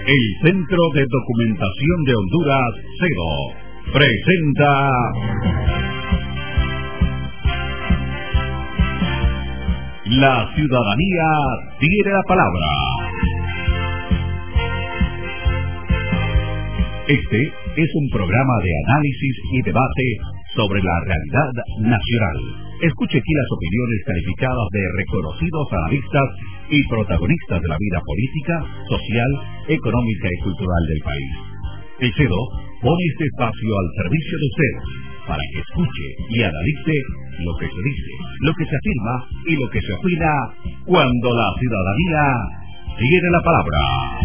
El Centro de Documentación de Honduras, CEDO, presenta La Ciudadanía Tiene la Palabra. Este es un programa de análisis y debate sobre la realidad nacional. Escuche aquí las opiniones calificadas de reconocidos analistas y protagonistas de la vida política, social, económica y cultural del país. El CEDO pone este espacio al servicio de usted para que escuche y analice lo que se dice, lo que se afirma y lo que se opina cuando la ciudadanía tiene la palabra.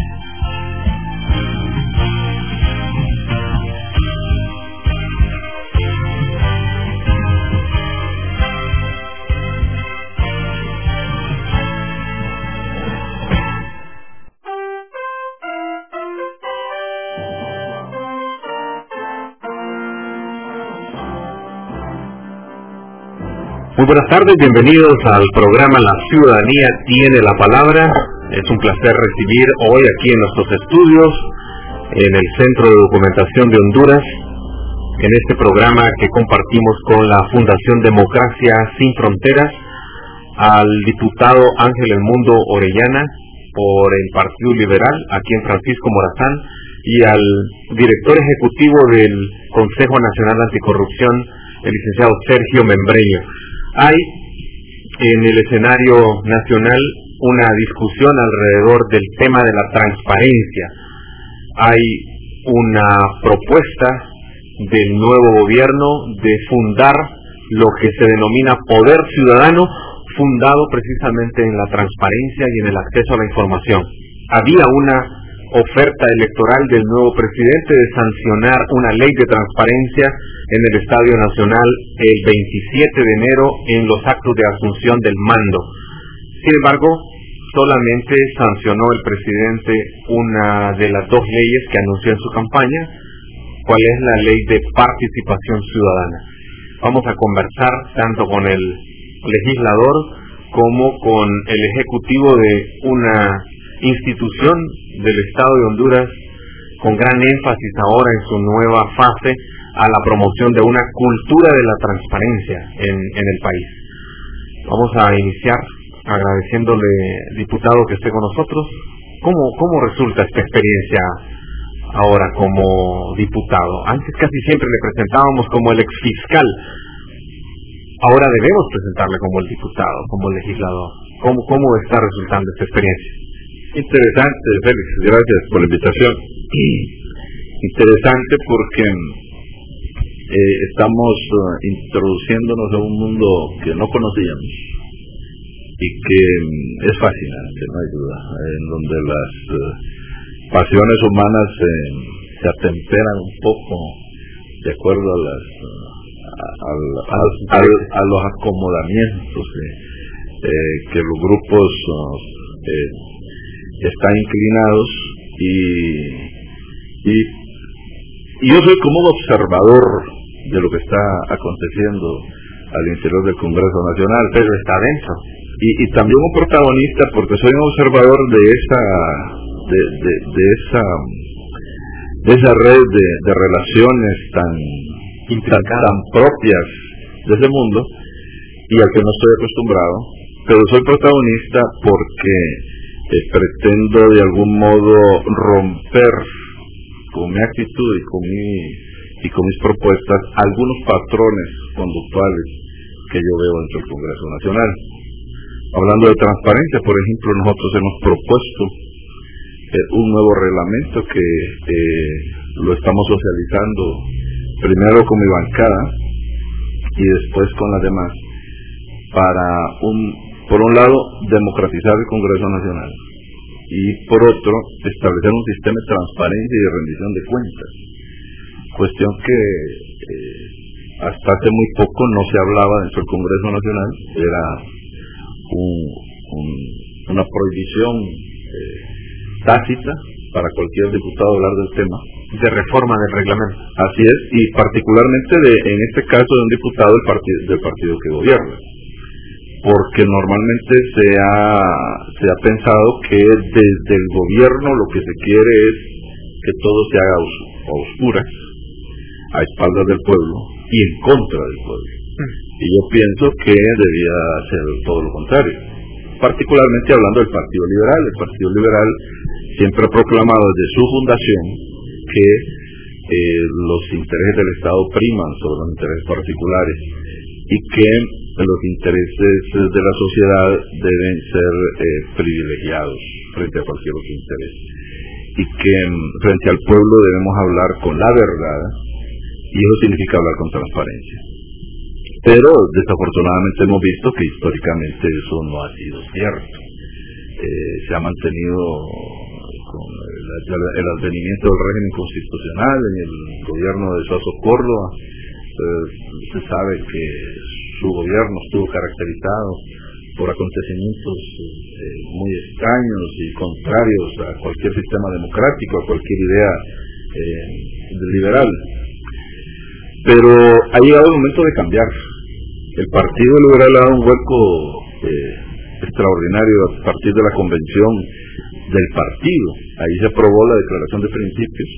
Muy buenas tardes, bienvenidos al programa La Ciudadanía Tiene la Palabra. Es un placer recibir hoy aquí en nuestros estudios, en el Centro de Documentación de Honduras, en este programa que compartimos con la Fundación Democracia Sin Fronteras, al diputado Ángel El Mundo Orellana por el Partido Liberal, a quien Francisco Morazán, y al director ejecutivo del Consejo Nacional Anticorrupción, el licenciado Sergio Membreño. Hay en el escenario nacional una discusión alrededor del tema de la transparencia. Hay una propuesta del nuevo gobierno de fundar lo que se denomina Poder Ciudadano, fundado precisamente en la transparencia y en el acceso a la información. Había una oferta electoral del nuevo presidente de sancionar una ley de transparencia en el Estadio Nacional el 27 de enero en los actos de asunción del mando. Sin embargo, solamente sancionó el presidente una de las dos leyes que anunció en su campaña, cuál es la ley de participación ciudadana. Vamos a conversar tanto con el legislador como con el ejecutivo de una institución del Estado de Honduras con gran énfasis ahora en su nueva fase a la promoción de una cultura de la transparencia en el país. Vamos a iniciar agradeciéndole, diputado, que esté con nosotros. ¿Cómo resulta esta experiencia ahora como diputado? Antes casi siempre le presentábamos como el exfiscal. Ahora debemos presentarle como el diputado, como el legislador. ¿Cómo está resultando esta experiencia? Interesante, Félix, gracias por la invitación. Interesante porque estamos introduciéndonos a un mundo que no conocíamos y que es fascinante, no hay duda, en donde las pasiones humanas se atemperan un poco de acuerdo a los acomodamientos que los grupos están inclinados, y yo soy como un observador de lo que está aconteciendo al interior del Congreso Nacional, pero está dentro, y también un protagonista porque soy un observador de esa red de relaciones tan propias de ese mundo y al que no estoy acostumbrado, pero soy protagonista porque pretendo de algún modo romper con mi actitud y con mis propuestas algunos patrones conductuales que yo veo dentro del Congreso Nacional. Hablando de transparencia, por ejemplo, nosotros hemos propuesto un nuevo reglamento que lo estamos socializando primero con mi bancada y después con las demás para por un lado, democratizar el Congreso Nacional y por otro, establecer un sistema de transparencia y de rendición de cuentas. Cuestión que hasta hace muy poco no se hablaba dentro del Congreso Nacional, era una prohibición tácita para cualquier diputado hablar del tema. De reforma del reglamento. Así es, y particularmente en este caso de un diputado del partido que gobierna. porque normalmente se ha pensado que desde el gobierno lo que se quiere es que todo se haga a oscuras, a espaldas del pueblo y en contra del pueblo. Y yo pienso que debía ser todo lo contrario, particularmente hablando del Partido Liberal. El Partido Liberal siempre ha proclamado desde su fundación que los intereses del Estado priman sobre los intereses particulares y que los intereses de la sociedad deben ser privilegiados frente a cualquier otro interés, y que frente al pueblo debemos hablar con la verdad, y eso significa hablar con transparencia. Pero desafortunadamente hemos visto que históricamente eso no ha sido cierto. Se ha mantenido con el advenimiento del régimen constitucional en el gobierno de Suazo Córdoba. Se sabe que su gobierno estuvo caracterizado por acontecimientos muy extraños y contrarios a cualquier sistema democrático, a cualquier idea liberal. Pero ha llegado el momento de cambiar. El Partido Liberal ha dado un vuelco extraordinario a partir de la convención del partido. Ahí se aprobó la declaración de principios,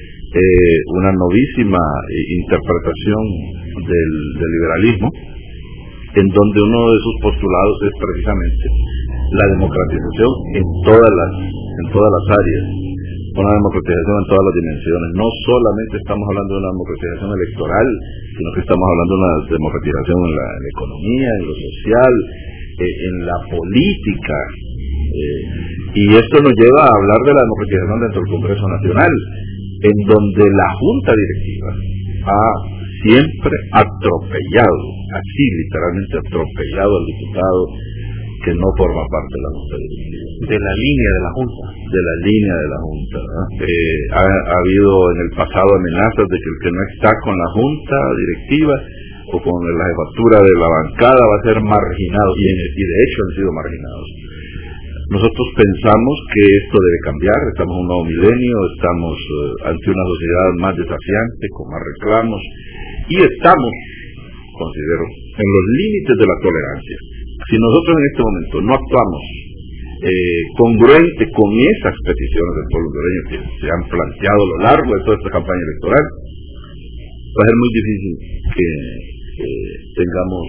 una novísima interpretación del liberalismo, en donde uno de sus postulados es precisamente la democratización en todas las áreas, una democratización en todas las dimensiones. No solamente estamos hablando de una democratización electoral, sino que estamos hablando de una democratización en la economía, en lo social, en la política, y esto nos lleva a hablar de la democratización dentro del Congreso Nacional, en donde la Junta Directiva ha siempre atropellado, así literalmente atropellado al diputado que no forma parte de la Junta Directiva. De la línea de la Junta. De la línea de la Junta. Ha habido en el pasado amenazas de que el que no está con la Junta Directiva o con la jefatura de la bancada va a ser marginado, y de hecho han sido marginados. Nosotros pensamos que esto debe cambiar. Estamos en un nuevo milenio, estamos ante una sociedad más desafiante, con más reclamos, y estamos, considero, en los límites de la tolerancia. Si nosotros en este momento no actuamos congruente con esas peticiones del pueblo hondureño que se han planteado a lo largo de toda esta campaña electoral, va a ser muy difícil que tengamos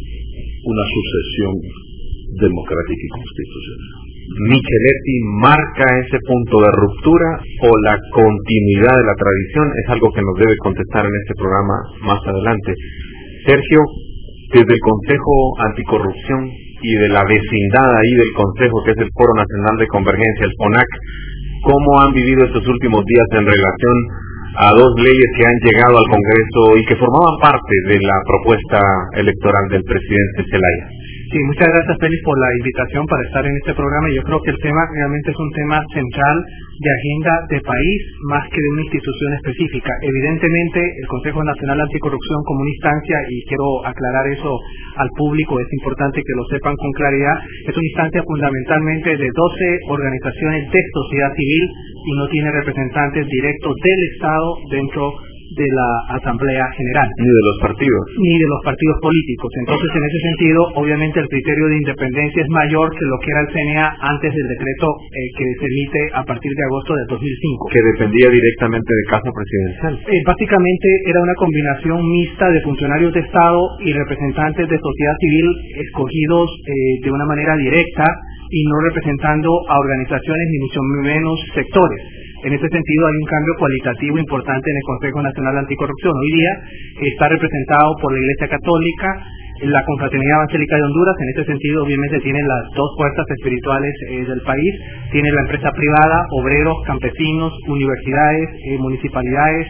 una sucesión democrática y constitucional. Micheletti marca ese punto de ruptura o la continuidad de la tradición, es algo que nos debe contestar en este programa más adelante. Sergio, desde el Consejo Anticorrupción y de la vecindad ahí del Consejo, que es el Foro Nacional de Convergencia, el FONAC, ¿cómo han vivido estos últimos días en relación a dos leyes que han llegado al Congreso y que formaban parte de la propuesta electoral del presidente Zelaya? Sí, muchas gracias, Félix, por la invitación para estar en este programa. Yo creo que el tema realmente es un tema central de agenda de país, más que de una institución específica. Evidentemente, el Consejo Nacional Anticorrupción como una instancia, y quiero aclarar eso al público, es importante que lo sepan con claridad, es una instancia fundamentalmente de 12 organizaciones de sociedad civil y no tiene representantes directos del Estado dentro de la Asamblea General. Ni de los partidos. Ni de los partidos políticos. Entonces, en ese sentido, obviamente el criterio de independencia es mayor que lo que era el CNA antes del decreto que se emite a partir de agosto del 2005. Que dependía directamente de Casa Presidencial. Básicamente era una combinación mixta de funcionarios de Estado y representantes de sociedad civil escogidos de una manera directa y no representando a organizaciones ni mucho menos sectores. En ese sentido hay un cambio cualitativo importante en el Consejo Nacional Anticorrupción. Hoy día está representado por la Iglesia Católica, la Confraternidad Evangélica de Honduras. En ese sentido obviamente tienen las dos fuerzas espirituales del país, tiene la empresa privada, obreros, campesinos, universidades, municipalidades,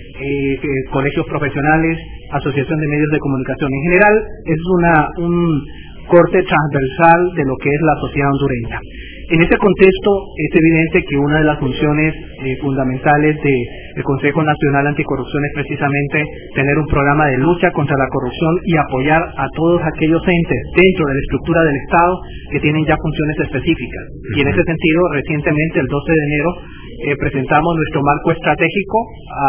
colegios profesionales, asociación de medios de comunicación. En general es un corte transversal de lo que es la sociedad hondureña. En este contexto es evidente que una de las funciones fundamentales del Consejo Nacional Anticorrupción es precisamente tener un programa de lucha contra la corrupción y apoyar a todos aquellos entes dentro de la estructura del Estado que tienen ya funciones específicas. Y en ese sentido, recientemente, el 12 de enero, presentamos nuestro marco estratégico a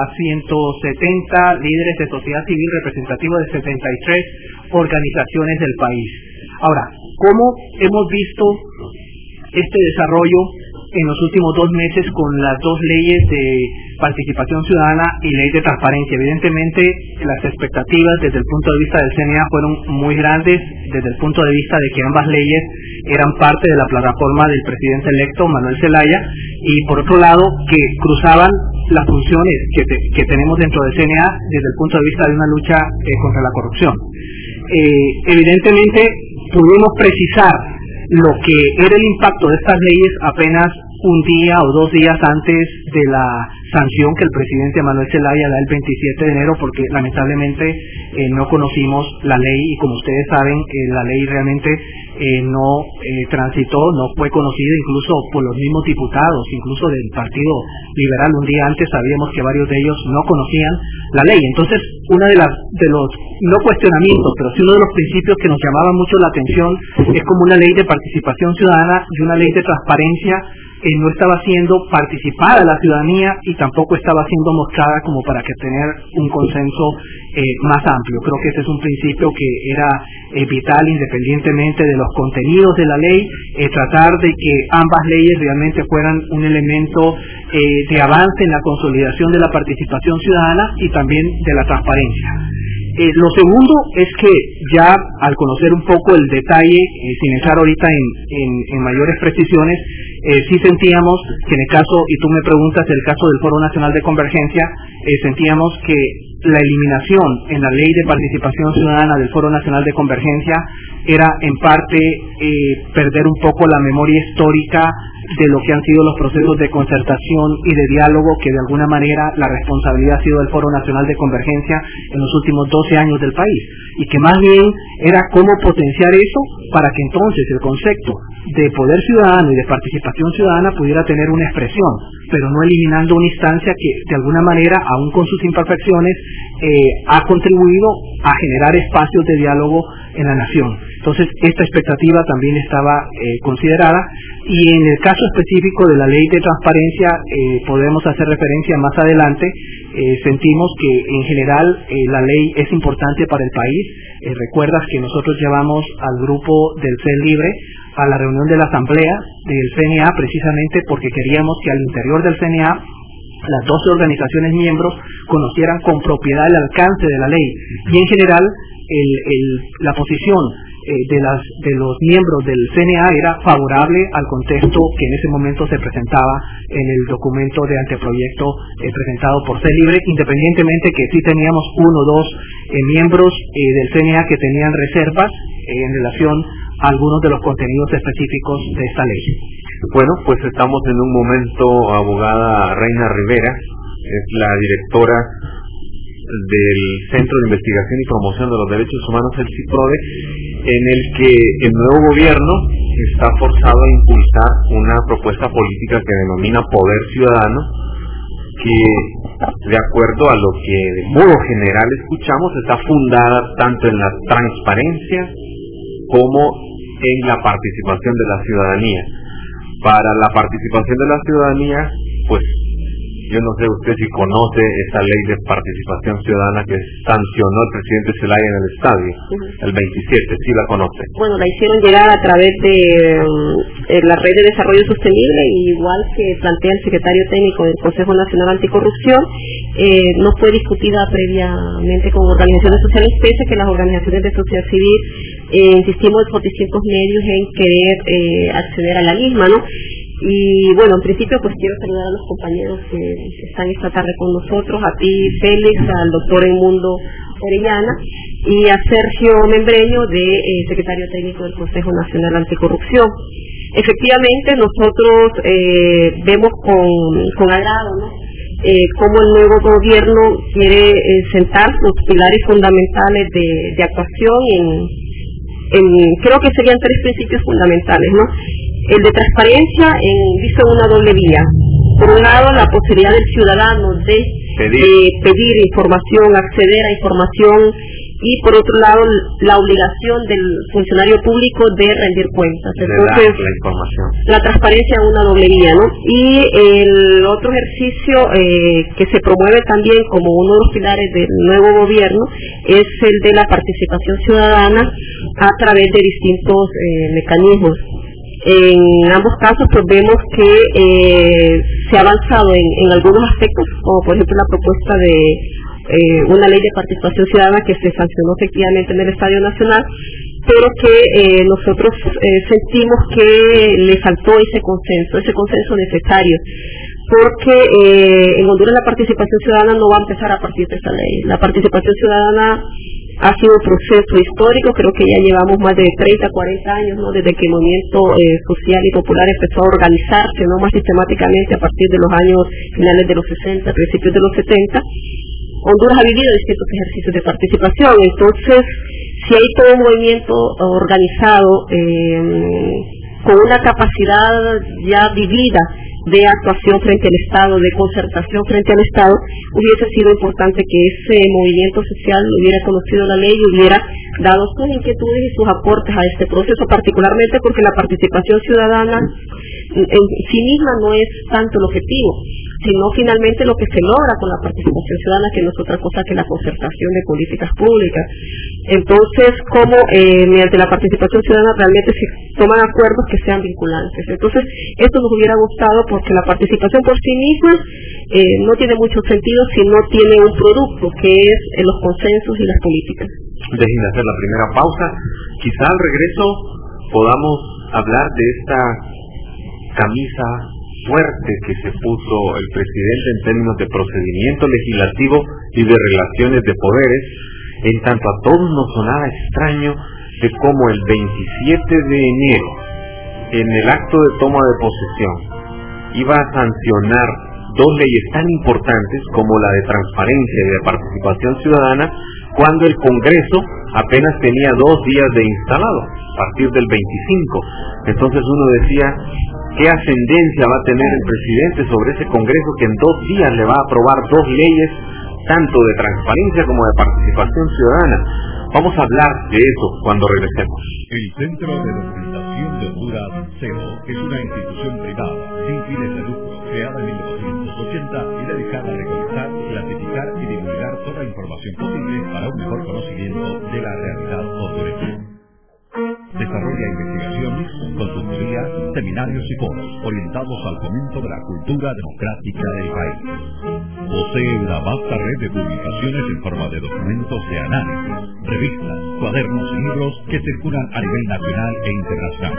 170 líderes de sociedad civil representativos de 73 organizaciones del país. Ahora, ¿cómo hemos visto este desarrollo en los últimos 2 meses con las 2 leyes de participación ciudadana y ley de transparencia? Evidentemente, las expectativas desde el punto de vista del CNA fueron muy grandes, desde el punto de vista de que ambas leyes eran parte de la plataforma del presidente electo, Manuel Zelaya, y por otro lado, que cruzaban las funciones que tenemos dentro del CNA desde el punto de vista de una lucha contra la corrupción. Evidentemente, pudimos precisar lo que era el impacto de estas leyes apenas un día o 2 días antes de la sanción que el presidente Manuel Zelaya da el 27 de enero, porque lamentablemente no conocimos la ley, y como ustedes saben, la ley realmente no transitó, no fue conocida incluso por los mismos diputados, incluso del Partido Liberal. Un día antes sabíamos que varios de ellos no conocían la ley. Entonces, uno de los, no cuestionamientos, pero sí uno de los principios que nos llamaba mucho la atención es como una ley de participación ciudadana y una ley de transparencia no estaba siendo participada la ciudadanía y tampoco estaba siendo mostrada como para que tener un consenso más amplio. Creo que ese es un principio que era vital, independientemente de los contenidos de la ley, tratar de que ambas leyes realmente fueran un elemento de avance en la consolidación de la participación ciudadana y también de la transparencia. Lo segundo es que ya al conocer un poco el detalle, sin entrar ahorita en mayores precisiones, sí sentíamos que en el caso, y tú me preguntas el caso del Foro Nacional de Convergencia, sentíamos que la eliminación en la Ley de Participación Ciudadana del Foro Nacional de Convergencia era en parte perder un poco la memoria histórica de lo que han sido los procesos de concertación y de diálogo, que de alguna manera la responsabilidad ha sido del Foro Nacional de Convergencia en los últimos 12 años del país, y que más bien era cómo potenciar eso para que entonces el concepto de poder ciudadano y de participación ciudadana pudiera tener una expresión, pero no eliminando una instancia que de alguna manera, aún con sus imperfecciones, ha contribuido a generar espacios de diálogo en la nación. Entonces, esta expectativa también estaba considerada, y en el caso específico de la ley de transparencia podemos hacer referencia más adelante. Sentimos que en general la ley es importante para el país. Recuerdas que nosotros llevamos al grupo del CEL Libre a la reunión de la asamblea del CNA precisamente porque queríamos que al interior del CNA las 12 organizaciones miembros conocieran con propiedad el alcance de la ley, y en general la posición de los miembros del CNA era favorable al contexto que en ese momento se presentaba en el documento de anteproyecto presentado por CEL Libre, independientemente que sí teníamos 1 o 2 miembros del CNA que tenían reservas en relación a algunos de los contenidos específicos de esta ley. Bueno, pues estamos en un momento, abogada Reina Rivera, es la directora del Centro de Investigación y Promoción de los Derechos Humanos, el CIPRODE, en el que el nuevo gobierno está forzado a impulsar una propuesta política que denomina Poder Ciudadano, que de acuerdo a lo que de modo general escuchamos está fundada tanto en la transparencia como en la participación de la ciudadanía. Para la participación de la ciudadanía, pues yo no sé usted si conoce esa ley de participación ciudadana que sancionó el presidente Zelaya en el estadio, el 27, ¿sí la conoce? Bueno, la hicieron llegar a través de la Red de Desarrollo Sostenible, igual que plantea el secretario técnico del Consejo Nacional Anticorrupción. No fue discutida previamente con organizaciones sociales, pese a que las organizaciones de sociedad civil insistimos por distintos medios en querer acceder a la misma, ¿no? Y bueno, en principio pues quiero saludar a los compañeros que están esta tarde con nosotros, a ti Félix, al doctor Edmundo Orellana y a Sergio Membreño, secretario técnico del Consejo Nacional Anticorrupción. Efectivamente nosotros vemos con agrado, ¿no?, cómo el nuevo gobierno quiere sentar los pilares fundamentales de actuación creo que serían 3 principios fundamentales, ¿no? El de transparencia visto en una doble vía. Por un lado, la posibilidad del ciudadano de pedir información, acceder a información y por otro lado la obligación del funcionario público de rendir cuentas. Entonces, la información. La transparencia es una doble vía, ¿no? Y el otro ejercicio que se promueve también como uno de los pilares del nuevo gobierno es el de la participación ciudadana a través de distintos mecanismos. En ambos casos pues vemos que se ha avanzado en algunos aspectos, como por ejemplo la propuesta de una ley de participación ciudadana que se sancionó efectivamente en el Estadio Nacional, pero que nosotros sentimos que le faltó ese consenso necesario, porque en Honduras la participación ciudadana no va a empezar a partir de esa ley. La participación ciudadana ha sido un proceso histórico, creo que ya llevamos más de 30, 40 años, ¿no? Desde que el movimiento social y popular empezó a organizarse, ¿no? Más sistemáticamente a partir de los años finales de los 60, principios de los 70. Honduras ha vivido distintos ejercicios de participación, entonces si hay todo un movimiento organizado con una capacidad ya vivida de actuación frente al Estado, de concertación frente al Estado, hubiese sido importante que ese movimiento social hubiera conocido la ley y hubiera dado sus inquietudes y sus aportes a este proceso, particularmente porque la participación ciudadana en sí misma no es tanto el objetivo, sino finalmente lo que se logra con la participación ciudadana, que no es otra cosa que la concertación de políticas públicas. Entonces, como mediante la participación ciudadana realmente se toman acuerdos que sean vinculantes. Entonces, esto nos hubiera gustado porque la participación por sí misma no tiene mucho sentido si no tiene un producto, que es los consensos y las políticas. Déjenme hacer la primera pausa. Quizá al regreso podamos hablar de esta camisa fuerte que se puso el presidente en términos de procedimiento legislativo y de relaciones de poderes, en tanto a todos nos sonaba extraño de cómo el 27 de enero, en el acto de toma de posesión, iba a sancionar dos leyes tan importantes como la de transparencia y de participación ciudadana, cuando el Congreso apenas tenía 2 días de instalado, a partir del 25. Entonces uno decía, ¿qué ascendencia va a tener el presidente sobre ese Congreso que en 2 días le va a aprobar 2 leyes, tanto de transparencia como de participación ciudadana? Vamos a hablar de eso cuando regresemos. El Centro de Documentación de Honduras, CEDO, es una institución privada sin fines de lucro, creada en 1980 y dedicada a recolectar, clasificar y divulgar toda información posible para un mejor conocimiento de la realidad hondureña. Desarrolla investigaciones, consultorías, seminarios y foros orientados al fomento de la cultura democrática del país. Posee una vasta red de publicaciones en forma de documentos de análisis, revistas, cuadernos y libros que circulan a nivel nacional e internacional.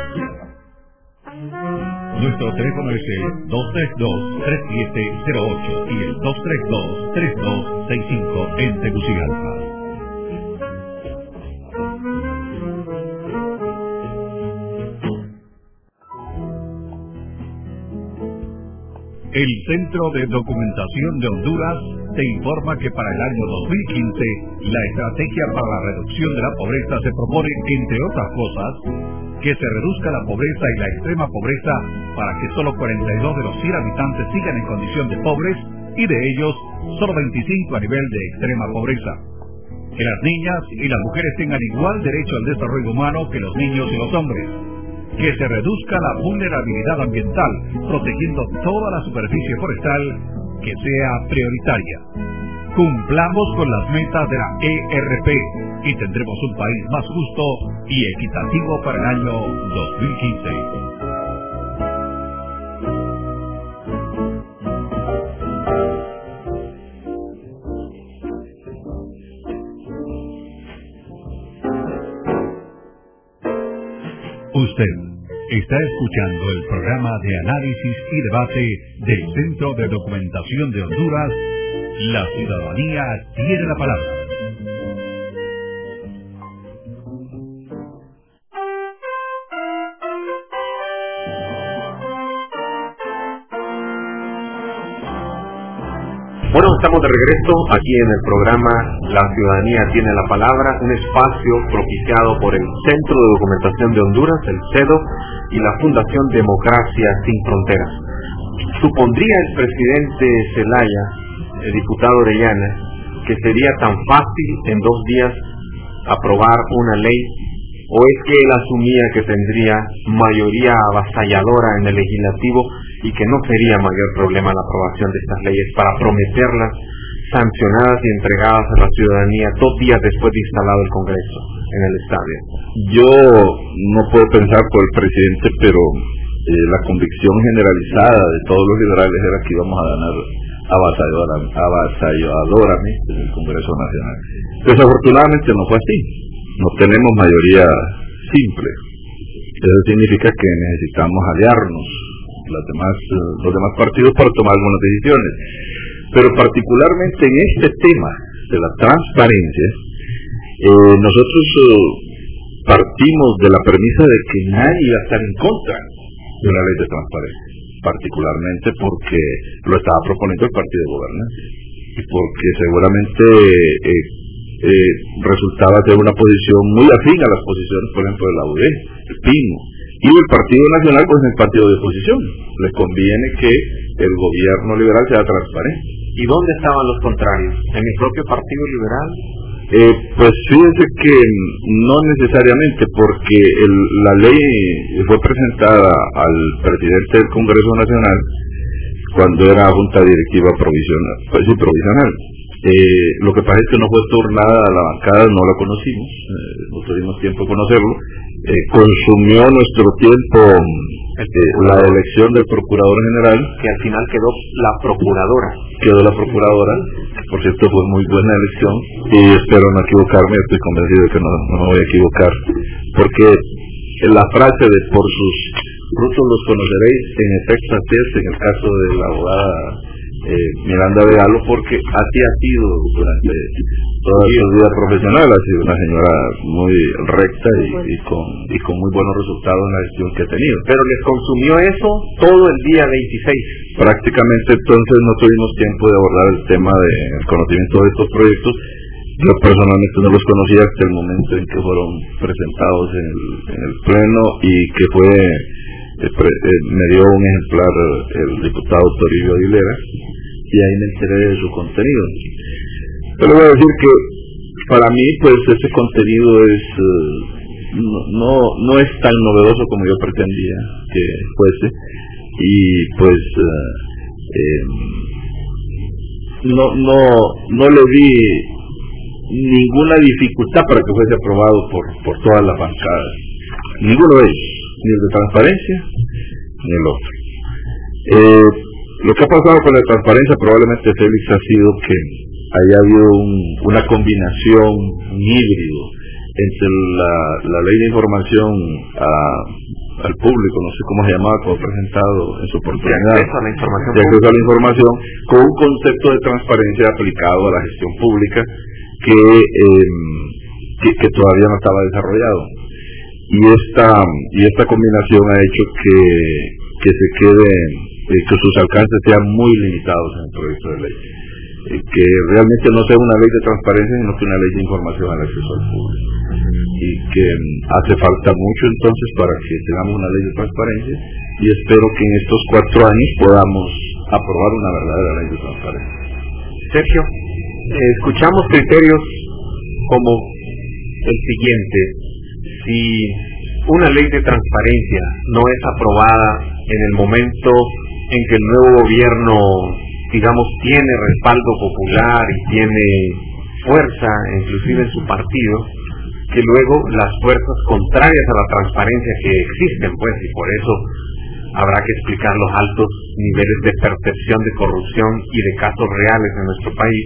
Nuestro teléfono es el 232-3708 y el 232-3265 en Tegucigalpa. El Centro de Documentación de Honduras te informa que para el año 2015 la estrategia para la reducción de la pobreza se propone, entre otras cosas, que se reduzca la pobreza y la extrema pobreza para que solo 42 de los 100 habitantes sigan en condición de pobres y de ellos solo 25 a nivel de extrema pobreza. Que las niñas y las mujeres tengan igual derecho al desarrollo humano que los niños y los hombres. Que se reduzca la vulnerabilidad ambiental, protegiendo toda la superficie forestal que sea prioritaria. Cumplamos con las metas de la ERP y tendremos un país más justo y equitativo para el año 2015. Usted está escuchando el programa de análisis y debate del Centro de Documentación de Honduras. La ciudadanía tiene la palabra. Bueno, estamos de regreso aquí en el programa La Ciudadanía Tiene la Palabra, un espacio propiciado por el Centro de Documentación de Honduras, el CEDO, y la Fundación Democracia Sin Fronteras. ¿Supondría el presidente Zelaya, el diputado Orellana, que sería tan fácil en 2 días aprobar una ley, o es que él asumía que tendría mayoría avasalladora en el legislativo y que no sería mayor problema la aprobación de estas leyes para prometerlas sancionadas y entregadas a la ciudadanía 2 días después de instalado el Congreso en el estadio? Yo no puedo pensar por el presidente, pero la convicción generalizada de todos los liberales era que íbamos a ganar avasalladoramente en el Congreso Nacional. Desafortunadamente no fue así. No tenemos mayoría simple. Eso significa que necesitamos aliarnos los demás partidos para tomar algunas decisiones. Pero particularmente en este tema de la transparencia, nosotros partimos de la premisa de que nadie iba a estar en contra de la ley de transparencia, particularmente porque lo estaba proponiendo el partido gobernante y porque seguramente resultaba ser una posición muy afín a las posiciones, por ejemplo, de la UD, el PINO, y el Partido Nacional, pues es el partido de oposición. Le conviene que el gobierno liberal sea transparente. ¿Y dónde estaban los contrarios? ¿En el propio Partido Liberal? Pues fíjense que no necesariamente, porque la ley fue presentada al presidente del Congreso Nacional cuando era junta directiva provisional. Lo que pasa es que no fue turnada a la bancada, no la conocimos, no tuvimos tiempo de conocerlo. Consumió nuestro tiempo la elección del Procurador General, que al final quedó la Procuradora. Por cierto fue muy buena elección y espero no equivocarme, estoy convencido de que no me voy a equivocar, porque la frase de por sus frutos los conoceréis, en efecto así es en el caso de la abogada Miranda de Galo, porque así ha sido durante toda su vida profesional. Ha sido una señora muy recta y con muy buenos resultados en la gestión que ha tenido. Pero les consumió eso todo el día 26. Prácticamente entonces no tuvimos tiempo de abordar el tema del conocimiento de estos proyectos. Yo personalmente no los conocía hasta el momento en que fueron presentados en el pleno y que me dio un ejemplar el diputado Toribio Aguilera, y ahí me enteré de su contenido. Pero voy a decir que para mí pues ese contenido no es tan novedoso como yo pretendía que fuese, y pues no le vi ninguna dificultad para que fuese aprobado por todas las bancadas, ninguno de ellos, ni el de transparencia ni el otro. Lo que ha pasado con la transparencia probablemente, Félix, ha sido que haya habido una combinación, un híbrido entre la ley de información al público, no sé cómo se llamaba, como presentado en su oportunidad, de acceso a la información, con un concepto de transparencia aplicado a la gestión pública que todavía no estaba desarrollado. Y esta combinación ha hecho que se quede, que sus alcances sean muy limitados en el proyecto de ley, que realmente no sea una ley de transparencia, sino que una ley de información al acceso al público, y que hace falta mucho entonces para que tengamos una ley de transparencia, y espero que en estos 4 años podamos aprobar una verdadera ley de transparencia. Sergio, escuchamos criterios como el siguiente: si una ley de transparencia no es aprobada en el momento en que el nuevo gobierno, digamos, tiene respaldo popular y tiene fuerza, inclusive en su partido, que luego las fuerzas contrarias a la transparencia que existen, pues, y por eso habrá que explicar los altos niveles de percepción de corrupción y de casos reales en nuestro país,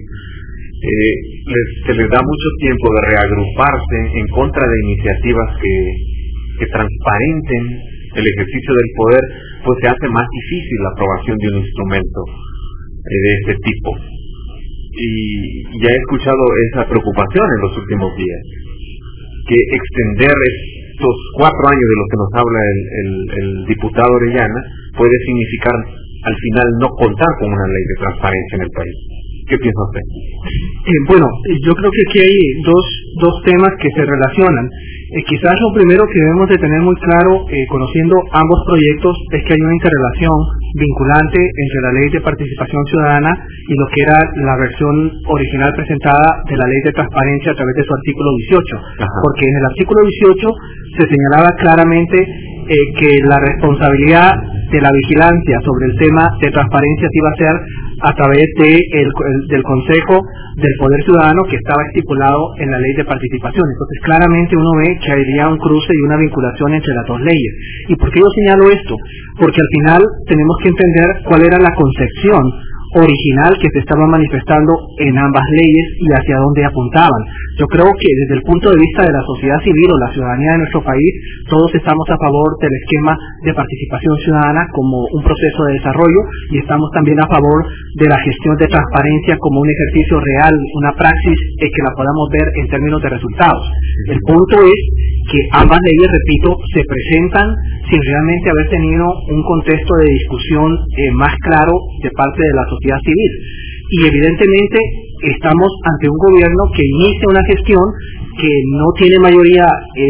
se les da mucho tiempo de reagruparse en contra de iniciativas que transparenten el ejercicio del poder, pues se hace más difícil la aprobación de un instrumento de este tipo. Y ya he escuchado esa preocupación en los últimos días, que extender estos 4 años de los que nos habla el diputado Orellana puede significar al final no contar con una ley de transparencia en el país. ¿Qué piensa usted? Bueno, yo creo que aquí hay dos temas que se relacionan. Quizás lo primero que debemos de tener muy claro, conociendo ambos proyectos, es que hay una interrelación vinculante entre la Ley de Participación Ciudadana y lo que era la versión original presentada de la Ley de Transparencia a través de su artículo 18. Ajá. Porque en el artículo 18 se señalaba claramente que la responsabilidad de la vigilancia sobre el tema de transparencia se iba a ser a través del Consejo del Poder Ciudadano, que estaba estipulado en la Ley de Participación. Entonces claramente uno ve que habría un cruce y una vinculación entre las dos leyes. ¿Y por qué yo señalo esto? Porque al final tenemos que entender cuál era la concepción original que se estaba manifestando en ambas leyes y hacia dónde apuntaban. Yo creo que desde el punto de vista de la sociedad civil o la ciudadanía de nuestro país, todos estamos a favor del esquema de participación ciudadana como un proceso de desarrollo, y estamos también a favor de la gestión de transparencia como un ejercicio real, una praxis que la podamos ver en términos de resultados. El punto es que ambas leyes, repito, se presentan sin realmente haber tenido un contexto de discusión más claro de parte de la sociedad civil. Y evidentemente estamos ante un gobierno que inicia una gestión que no tiene mayoría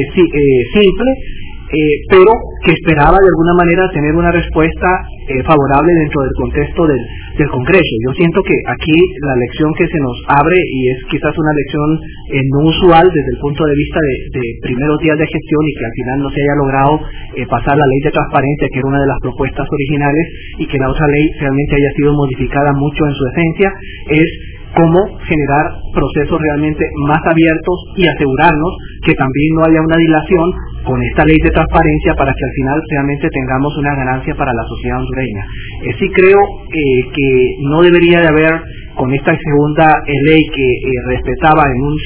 simple, pero que esperaba de alguna manera tener una respuesta favorable dentro del contexto del Congreso. Yo siento que aquí la lección que se nos abre, y es quizás una lección no usual desde el punto de vista de primeros días de gestión, y que al final no se haya logrado pasar la ley de transparencia, que era una de las propuestas originales, y que la otra ley realmente haya sido modificada mucho en su esencia, es cómo generar procesos realmente más abiertos y asegurarnos que también no haya una dilación con esta ley de transparencia, para que al final realmente tengamos una ganancia para la sociedad hondureña. Sí creo que no debería de haber, con esta segunda ley que respetaba en un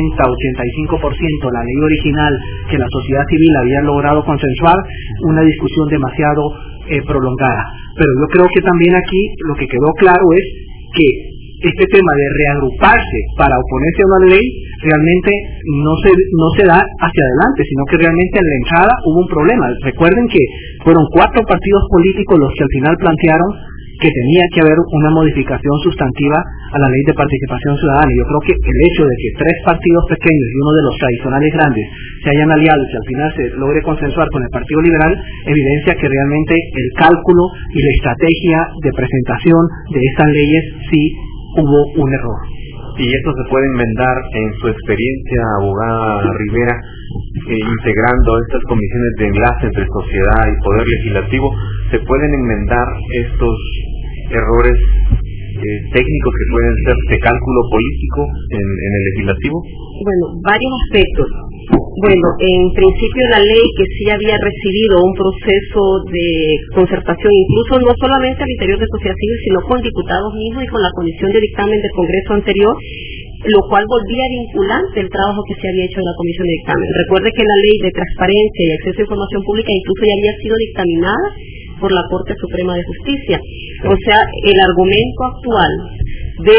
70-85% la ley original que la sociedad civil había logrado consensuar, una discusión demasiado prolongada. Pero yo creo que también aquí lo que quedó claro es que este tema de reagruparse para oponerse a una ley realmente no se da hacia adelante, sino que realmente en la entrada hubo un problema. Recuerden que fueron 4 partidos políticos los que al final plantearon que tenía que haber una modificación sustantiva a la ley de participación ciudadana. Y yo creo que el hecho de que 3 partidos pequeños y uno de los tradicionales grandes se hayan aliado y que al final se logre consensuar con el Partido Liberal, evidencia que realmente el cálculo y la estrategia de presentación de estas leyes sí hubo un error. Y esto se puede enmendar, en su experiencia, abogada Rivera, integrando estas comisiones de enlace entre sociedad y poder legislativo, ¿se pueden enmendar estos errores técnicos que pueden ser de cálculo político en el legislativo? Bueno, varios aspectos. Bueno, en principio la ley que sí había recibido un proceso de concertación, incluso no solamente al interior de sociedad civil, sino con diputados mismos y con la comisión de dictamen del Congreso anterior, lo cual volvía vinculante el trabajo que se había hecho en la comisión de dictamen. Recuerde que la ley de transparencia y acceso a información pública incluso ya había sido dictaminada por la Corte Suprema de Justicia. O sea, el argumento actual de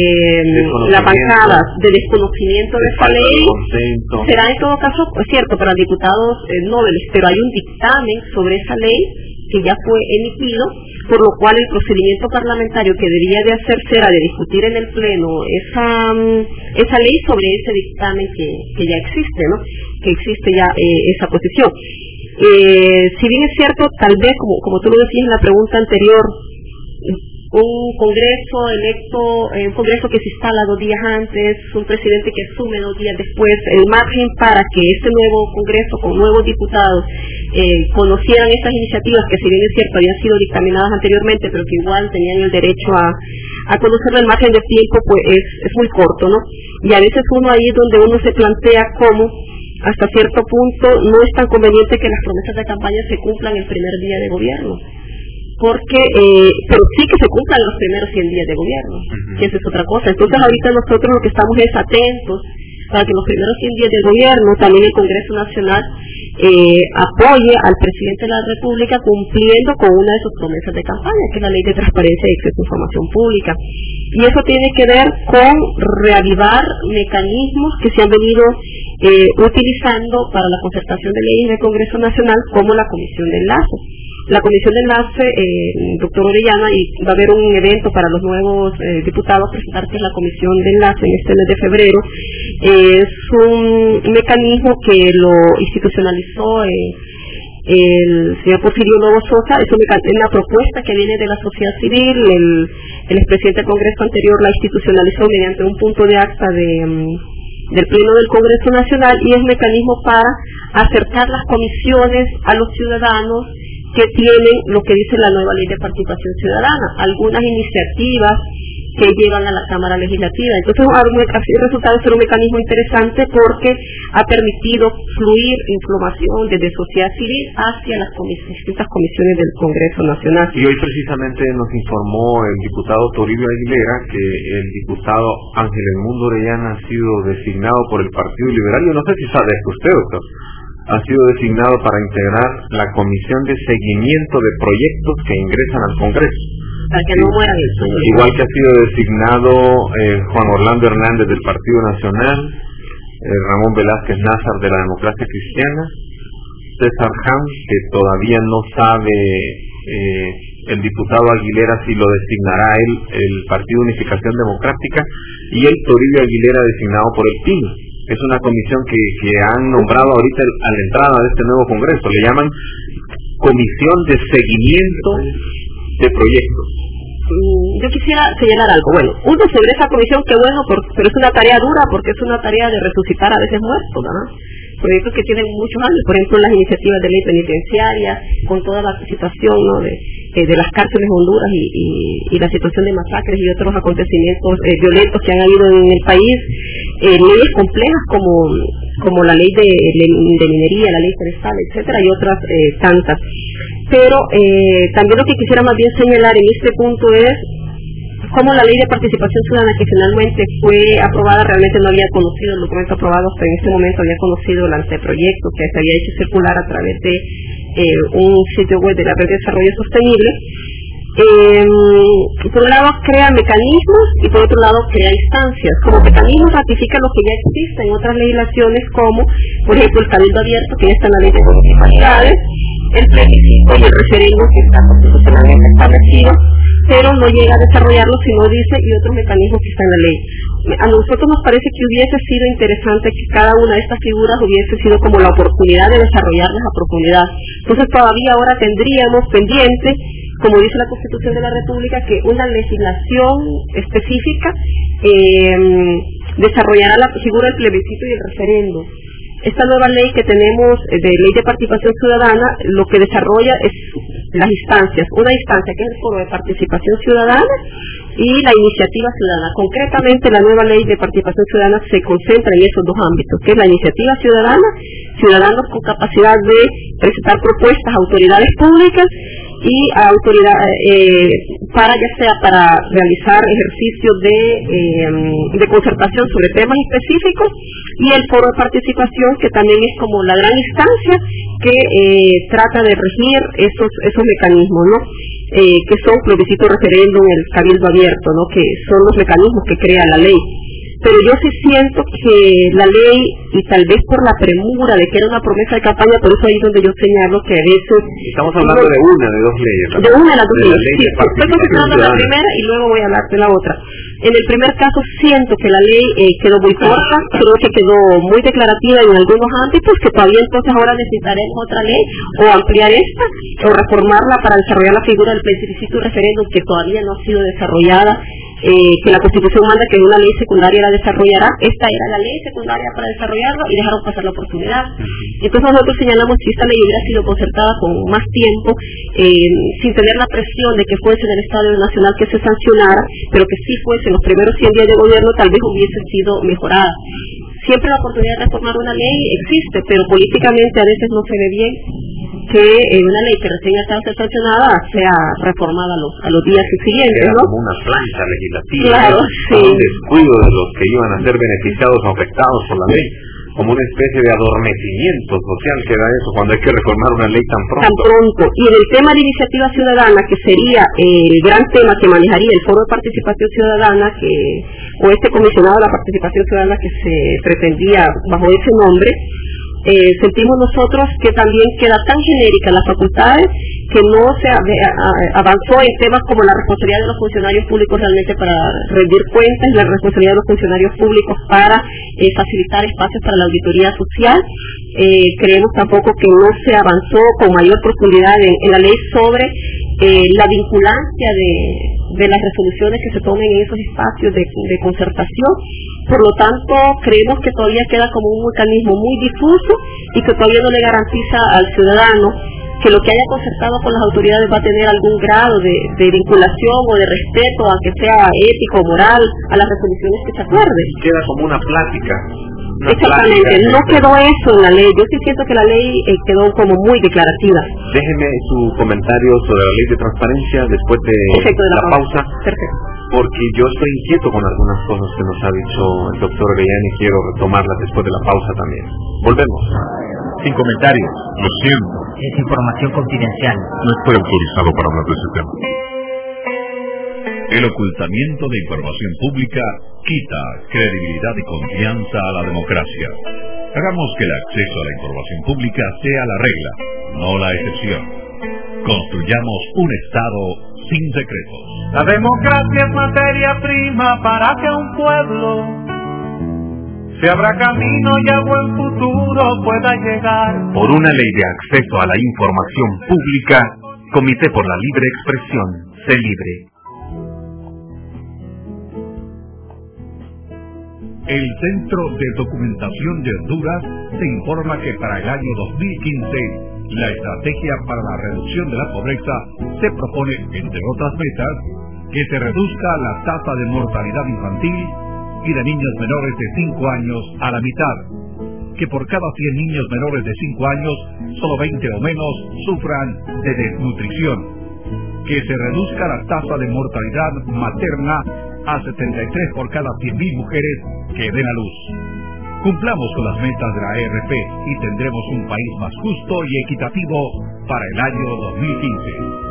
la bancada de desconocimiento de esa ley será en todo caso, es cierto, para diputados nobles, pero hay un dictamen sobre esa ley que ya fue emitido, por lo cual el procedimiento parlamentario que debía de hacerse era de discutir en el Pleno esa ley sobre ese dictamen que ya existe, ¿no? Que existe ya esa posición. Si bien es cierto, tal vez, como tú lo decías en la pregunta anterior, un congreso electo, un congreso que se instala 2 días antes, un presidente que asume 2 días después, el margen para que este nuevo congreso con nuevos diputados conocieran estas iniciativas que, si bien es cierto, habían sido dictaminadas anteriormente, pero que igual tenían el derecho a conocerlo, el margen de tiempo pues es muy corto, ¿no? Y a veces ahí es donde uno se plantea cómo hasta cierto punto no es tan conveniente que las promesas de campaña se cumplan el primer día de gobierno, porque pero sí que se cumplan los primeros 100 días de gobierno, que esa es otra cosa. Entonces ahorita nosotros lo que estamos es atentos para que los primeros 100 días del gobierno, también el Congreso Nacional apoye al presidente de la República cumpliendo con una de sus promesas de campaña, que es la Ley de Transparencia y Acceso a Información Pública. Y eso tiene que ver con reavivar mecanismos que se han venido utilizando para la concertación de leyes del Congreso Nacional, como la Comisión de Enlace. la comisión de enlace, doctor Orellana, y va a haber un evento para los nuevos diputados a presentar, que es la comisión de enlace en este mes de febrero. Es un mecanismo que lo institucionalizó el señor Porfirio Lobo Sosa. Es una propuesta que viene de la sociedad civil. El expresidente del Congreso anterior la institucionalizó mediante un punto de acta del Pleno del Congreso Nacional, y es un mecanismo para acercar las comisiones a los ciudadanos que tienen lo que dice la nueva ley de participación ciudadana, algunas iniciativas que llevan a la Cámara Legislativa. Entonces ha resultado ser un mecanismo interesante porque ha permitido fluir información desde sociedad civil hacia las distintas comisiones del Congreso Nacional. Y hoy precisamente nos informó el diputado Toribio Aguilera que el diputado Ángel Edmundo Orellana ha sido designado por el Partido Liberal. Yo no sé si sabe esto usted, doctor. Ha sido designado para integrar la comisión de seguimiento de proyectos que ingresan al Congreso. Para que no mueran el sueño. Igual que ha sido designado Juan Orlando Hernández del Partido Nacional, Ramón Velázquez Názar de la Democracia Cristiana, César Hans, que todavía no sabe el diputado Aguilera si lo designará él, el Partido Unificación Democrática, y el Toribio Aguilera designado por el PIN. Es una comisión que han nombrado ahorita a la entrada de este nuevo Congreso. Le llaman Comisión de Seguimiento de Proyectos. Yo quisiera señalar algo. Bueno, uno sobre esa comisión, qué bueno, pero es una tarea dura, porque es una tarea de resucitar a veces muertos, ¿verdad? Proyectos que tienen muchos años, por ejemplo las iniciativas de ley penitenciaria, con toda la situación, ¿no?, de las cárceles de Honduras y la situación de masacres y otros acontecimientos violentos que han habido en el país, leyes complejas como la ley de minería, la ley forestal, etcétera, y otras tantas. Pero también lo que quisiera más bien señalar en este punto es cómo la ley de participación ciudadana, que finalmente fue aprobada, realmente no había conocido el documento aprobado hasta en este momento, había conocido el anteproyecto que se había hecho circular a través de un sitio web de la Red de Desarrollo Sostenible. Por un lado crea mecanismos y por otro lado crea instancias. Como mecanismos ratifica lo que ya existe en otras legislaciones, como por ejemplo el cabildo abierto, que ya está en la ley de municipalidades, el plebiscito y el referéndum, que está constitucionalmente establecido, pero no llega a desarrollarlo si no dice, y otros mecanismos que están en la ley. A nosotros nos parece que hubiese sido interesante que cada una de estas figuras hubiese sido como la oportunidad de desarrollarlas a profundidad. Entonces todavía ahora tendríamos pendiente, como dice la Constitución de la República, que una legislación específica desarrollará la figura del plebiscito y el referéndum. Esta nueva ley que tenemos de ley de participación ciudadana, lo que desarrolla es las instancias, una instancia que es el foro de participación ciudadana y la iniciativa ciudadana. Concretamente la nueva ley de participación ciudadana se concentra en esos dos ámbitos, que es la iniciativa ciudadana, ciudadanos con capacidad de presentar propuestas a autoridades públicas y a para ya sea para realizar ejercicios de concertación sobre temas específicos, y el foro de participación, que también es como la gran instancia que trata de regir esos mecanismos, ¿no? Que son plebiscito, referéndum, el cabildo abierto, ¿no? Que son los mecanismos que crea la ley. Pero yo sí siento que la ley, y tal vez por la premura de que era una promesa de campaña, por eso ahí es donde yo señalo que a veces... Estamos hablando de una de dos leyes. De una de las dos leyes, sí. Estoy concentrando en la primera y luego voy a hablar de la otra. En el primer caso siento que la ley quedó muy corta, creo que quedó muy declarativa en algunos ámbitos, que todavía entonces ahora necesitaremos otra ley, o ampliar esta, o reformarla para desarrollar la figura del plebiscito y referéndum, que todavía no ha sido desarrollada, que la Constitución manda que en una ley secundaria la desarrollará. Esta era la ley secundaria para desarrollarlo y dejaron pasar la oportunidad. Entonces nosotros señalamos que esta ley hubiera sido concertada con más tiempo, sin tener la presión de que fuese del Estado Nacional que se sancionara, pero que sí fuese en los primeros 100 días de gobierno, tal vez hubiese sido mejorada. Siempre la oportunidad de reformar una ley existe, pero políticamente a veces no se ve bien que una ley que recién acaba de ser sancionada sea reformada a los días siguientes, ¿no? Como una plancha legislativa, claro, sí. Un descuido de los que iban a ser beneficiados o afectados por la ley, como una especie de adormecimiento social que da eso cuando hay que reformar una ley tan pronto. Y en el tema de iniciativa ciudadana, que sería el gran tema que manejaría el foro de participación ciudadana, o este comisionado de la participación ciudadana que se pretendía bajo ese nombre, sentimos nosotros que también queda tan genérica las facultades que no se avanzó en temas como la responsabilidad de los funcionarios públicos realmente para rendir cuentas, la responsabilidad de los funcionarios públicos para facilitar espacios para la auditoría social. Creemos tampoco que no se avanzó con mayor profundidad en la ley sobre la vinculancia de las resoluciones que se tomen en esos espacios de concertación. Por lo tanto, creemos que todavía queda como un mecanismo muy difuso y que todavía no le garantiza al ciudadano que lo que haya concertado con las autoridades va a tener algún grado de vinculación o de respeto, aunque sea ético o moral, a las resoluciones que se acuerden. Queda como una plática. Exactamente, no quedó eso en la ley. Yo sí siento que la ley quedó como muy declarativa. Déjeme su comentario sobre la ley de transparencia después de la pausa. Perfecto. Porque yo estoy inquieto con algunas cosas que nos ha dicho el doctor Orellana y quiero retomarlas después de la pausa también. Volvemos. Sin comentarios, lo siento. Es información confidencial. No estoy autorizado para hablar de ese tema. El ocultamiento de información pública quita credibilidad y confianza a la democracia. Hagamos que el acceso a la información pública sea la regla, no la excepción. Construyamos un Estado sin secretos. La democracia es materia prima para que un pueblo se abra camino y a buen futuro pueda llegar. Por una ley de acceso a la información pública, Comité por la Libre Expresión, sé libre. El Centro de Documentación de Honduras te informa que para el año 2015, la estrategia para la reducción de la pobreza se propone, entre otras metas, que se reduzca la tasa de mortalidad infantil y de niños menores de 5 años a la mitad, que por cada 100 niños menores de 5 años, solo 20 o menos sufran de desnutrición, que se reduzca la tasa de mortalidad materna a 73 por cada 100.000 mujeres que den a luz. Cumplamos con las metas de la ARP y tendremos un país más justo y equitativo para el año 2015.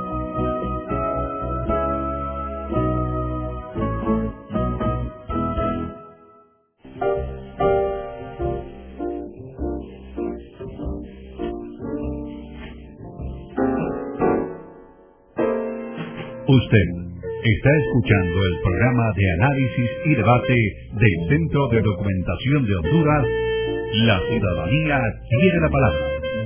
Usted está escuchando el programa de análisis y debate del Centro de Documentación de Honduras. La ciudadanía tiene la palabra.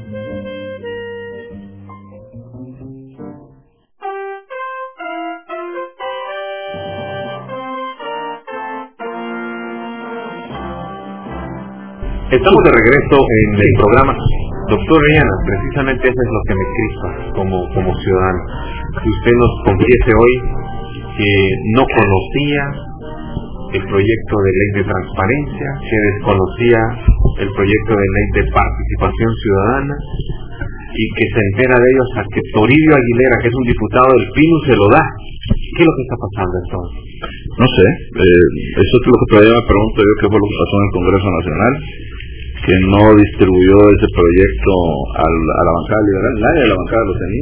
Estamos de regreso en el programa. Doctor Orellana, precisamente eso es lo que me crispa como ciudadano. Que usted nos confiese hoy que no conocía el proyecto de ley de transparencia, que desconocía el proyecto de ley de participación ciudadana y que se entera de ello hasta que Toribio Aguilera, que es un diputado del PINU, se lo da. ¿Qué es lo que está pasando entonces? No sé, eso es lo que todavía me pregunto yo, qué fue lo que pasó en el Congreso Nacional, que no distribuyó ese proyecto a la bancada liberal, nadie de la bancada lo tenía.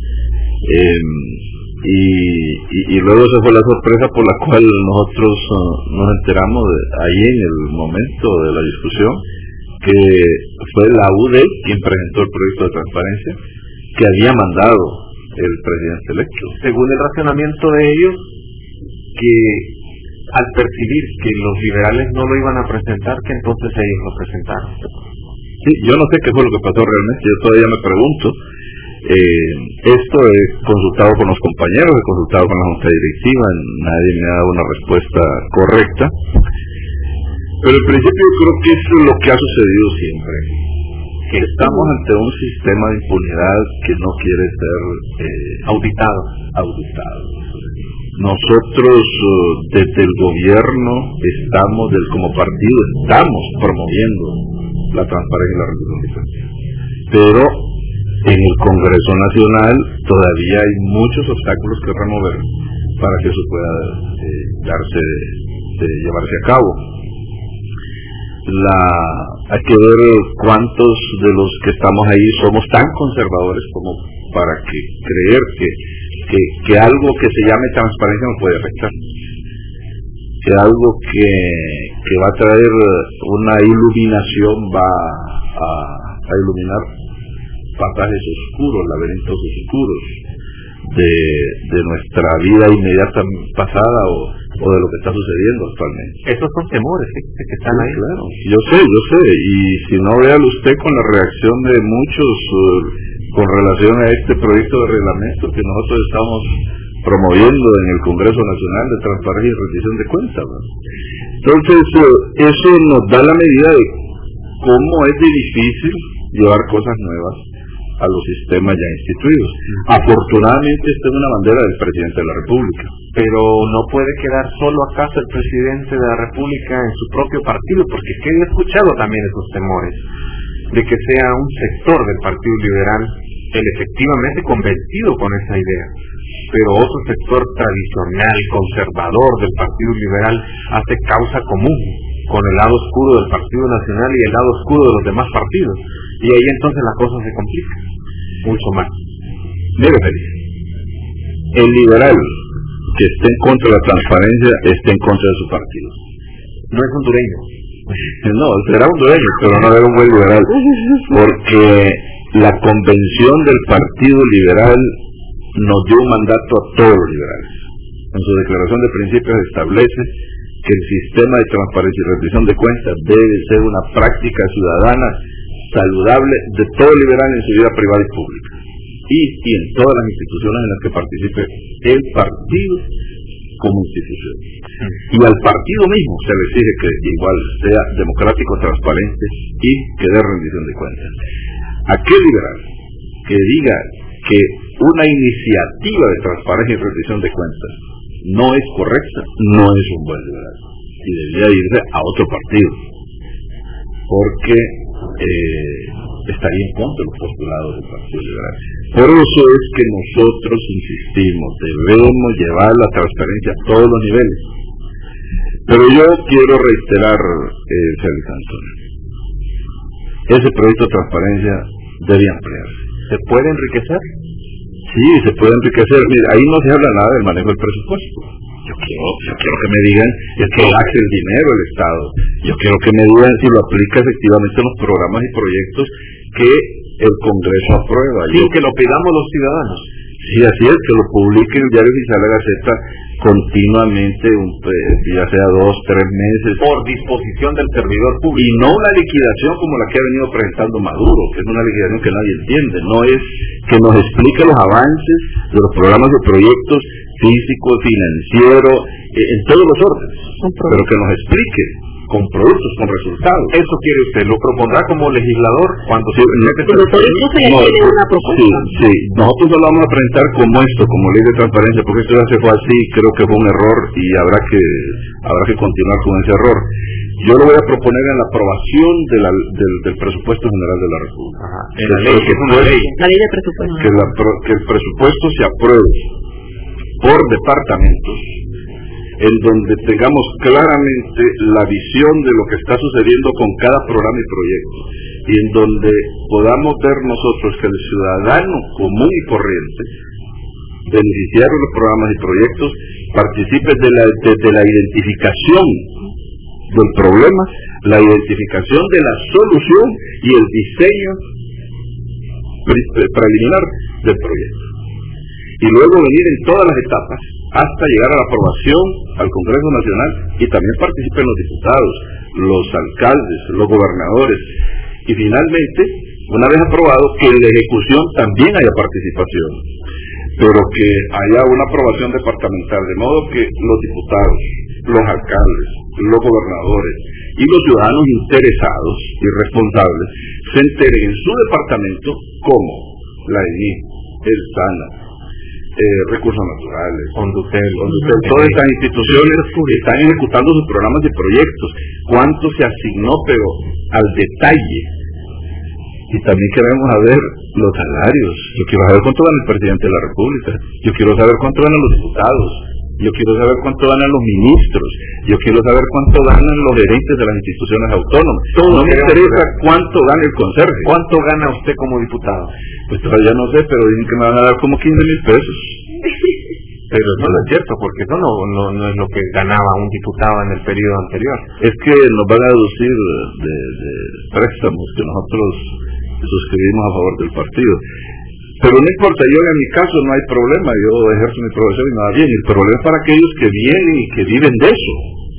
Y luego esa fue la sorpresa por la cual nosotros nos enteramos ahí en el momento de la discusión, que fue la UD quien presentó el proyecto de transparencia que había mandado el presidente electo. Según el razonamiento de ellos, que al percibir que los liberales no lo iban a presentar, que entonces ellos lo presentaron. Sí, yo no sé qué fue lo que pasó realmente, yo todavía me pregunto. Esto he consultado con los compañeros, he consultado con la junta directiva, nadie me ha dado una respuesta correcta, pero en principio creo que eso es lo que ha sucedido siempre, que estamos ante un sistema de impunidad que no quiere ser auditado. Nosotros desde el gobierno como partido estamos promoviendo la transparencia y la rendición de cuentas, pero en el Congreso Nacional todavía hay muchos obstáculos que remover para que eso pueda llevarse a cabo. Hay que ver cuántos de los que estamos ahí somos tan conservadores como para creer que algo que se llame transparencia nos puede afectar, que algo que va a traer una iluminación va a iluminar pasajes oscuros, laberintos oscuros de nuestra vida inmediata pasada o de lo que está sucediendo actualmente. Esos son temores que están ahí. Claro, yo sé, y si no, véalo usted con la reacción de muchos con relación a este proyecto de reglamento que nosotros estamos promoviendo en el Congreso Nacional de Transparencia y Rendición de Cuentas, ¿no? Entonces, eso nos da la medida de cómo es de difícil llevar cosas nuevas a los sistemas ya instituidos. Afortunadamente esta es una bandera del presidente de la República. Pero no puede quedar solo acaso el presidente de la República en su propio partido, porque he escuchado también esos temores de que sea un sector del Partido Liberal el efectivamente convencido con esa idea, pero otro sector tradicional, conservador del Partido Liberal hace causa común con el lado oscuro del Partido Nacional y el lado oscuro de los demás partidos, y ahí entonces la cosa se complica mucho más. Mire, Félix, el liberal que esté en contra de la transparencia está en contra de su partido. No es hondureño. No, será hondureño, pero no era un buen liberal, porque la convención del Partido Liberal nos dio un mandato a todos los liberales. En su declaración de principios establece que el sistema de transparencia y rendición de cuentas debe ser una práctica ciudadana saludable de todo liberal en su vida privada y pública, y en todas las instituciones en las que participe el partido como institución. Y al partido mismo se le exige que igual sea democrático, transparente y que dé rendición de cuentas. Aquel liberal que diga que una iniciativa de transparencia y rendición de cuentas no es correcta, no es un buen liberal y debería irse a otro partido, porque estaría en contra de los postulados del Partido Liberal. Por eso es que nosotros insistimos, debemos llevar la transparencia a todos los niveles. Pero yo quiero reiterar, Félix Antonio, ese proyecto de transparencia debe ampliarse. ¿Se puede enriquecer? Sí, se puede enriquecer. Mira, ahí no se habla nada del manejo del presupuesto. Yo quiero que me digan es que hace el dinero el Estado. Yo quiero que me digan si lo aplica efectivamente en los programas y proyectos que el Congreso aprueba. Sin que lo pidamos los ciudadanos. Sí, así es, que lo publique en el Diario Oficial de la Gaceta continuamente, ya sea 2, 3 meses. Por disposición del servidor público. Y no una liquidación como la que ha venido presentando Maduro, que es una liquidación que nadie entiende. No es que nos explique los avances de los programas y proyectos físico, financiero, en todos los órdenes, pero que nos explique con productos, con resultados. Eso quiere usted, lo propondrá como legislador cuando se tiene una propuesta. Sí, nosotros lo vamos a presentar como esto, como ley de transparencia, porque esto ya se fue así, creo que fue un error y habrá que continuar con ese error. Yo lo voy a proponer en la aprobación del presupuesto general de la República. Ajá. En la ley, que es una ley. La ley de presupuesto. Que el presupuesto se apruebe por departamentos, en donde tengamos claramente la visión de lo que está sucediendo con cada programa y proyecto, y en donde podamos ver nosotros que el ciudadano común y corriente, beneficiario de los programas y proyectos, participe desde la identificación del problema, la identificación de la solución y el diseño preliminar del proyecto, y luego venir en todas las etapas hasta llegar a la aprobación al Congreso Nacional, y también participen los diputados, los alcaldes, los gobernadores, y finalmente, una vez aprobado, que en la ejecución también haya participación, pero que haya una aprobación departamental, de modo que los diputados, los alcaldes, los gobernadores y los ciudadanos interesados y responsables se enteren en su departamento como la ENI, el SANA, Recursos Naturales, Conductel, todas estas instituciones están ejecutando sus programas y proyectos, cuánto se asignó, pero al detalle. Y también queremos saber los salarios. Yo quiero saber cuánto gana el presidente de la República, yo quiero saber cuánto ganan los diputados, yo quiero saber cuánto ganan los ministros, yo quiero saber cuánto ganan los gerentes de las instituciones autónomas. No me interesa cuánto gana el conserje. ¿Cuánto gana usted como diputado? Pues todavía no sé, pero dicen que me van a dar como 15,000 pesos. Pero eso no es cierto, porque eso no es lo que ganaba un diputado en el periodo anterior. Es que nos van a deducir de préstamos que nosotros suscribimos a favor del partido. Pero no importa, yo en mi caso no hay problema, yo ejerzo mi profesión y me va bien. El problema es para aquellos que vienen y que viven de eso,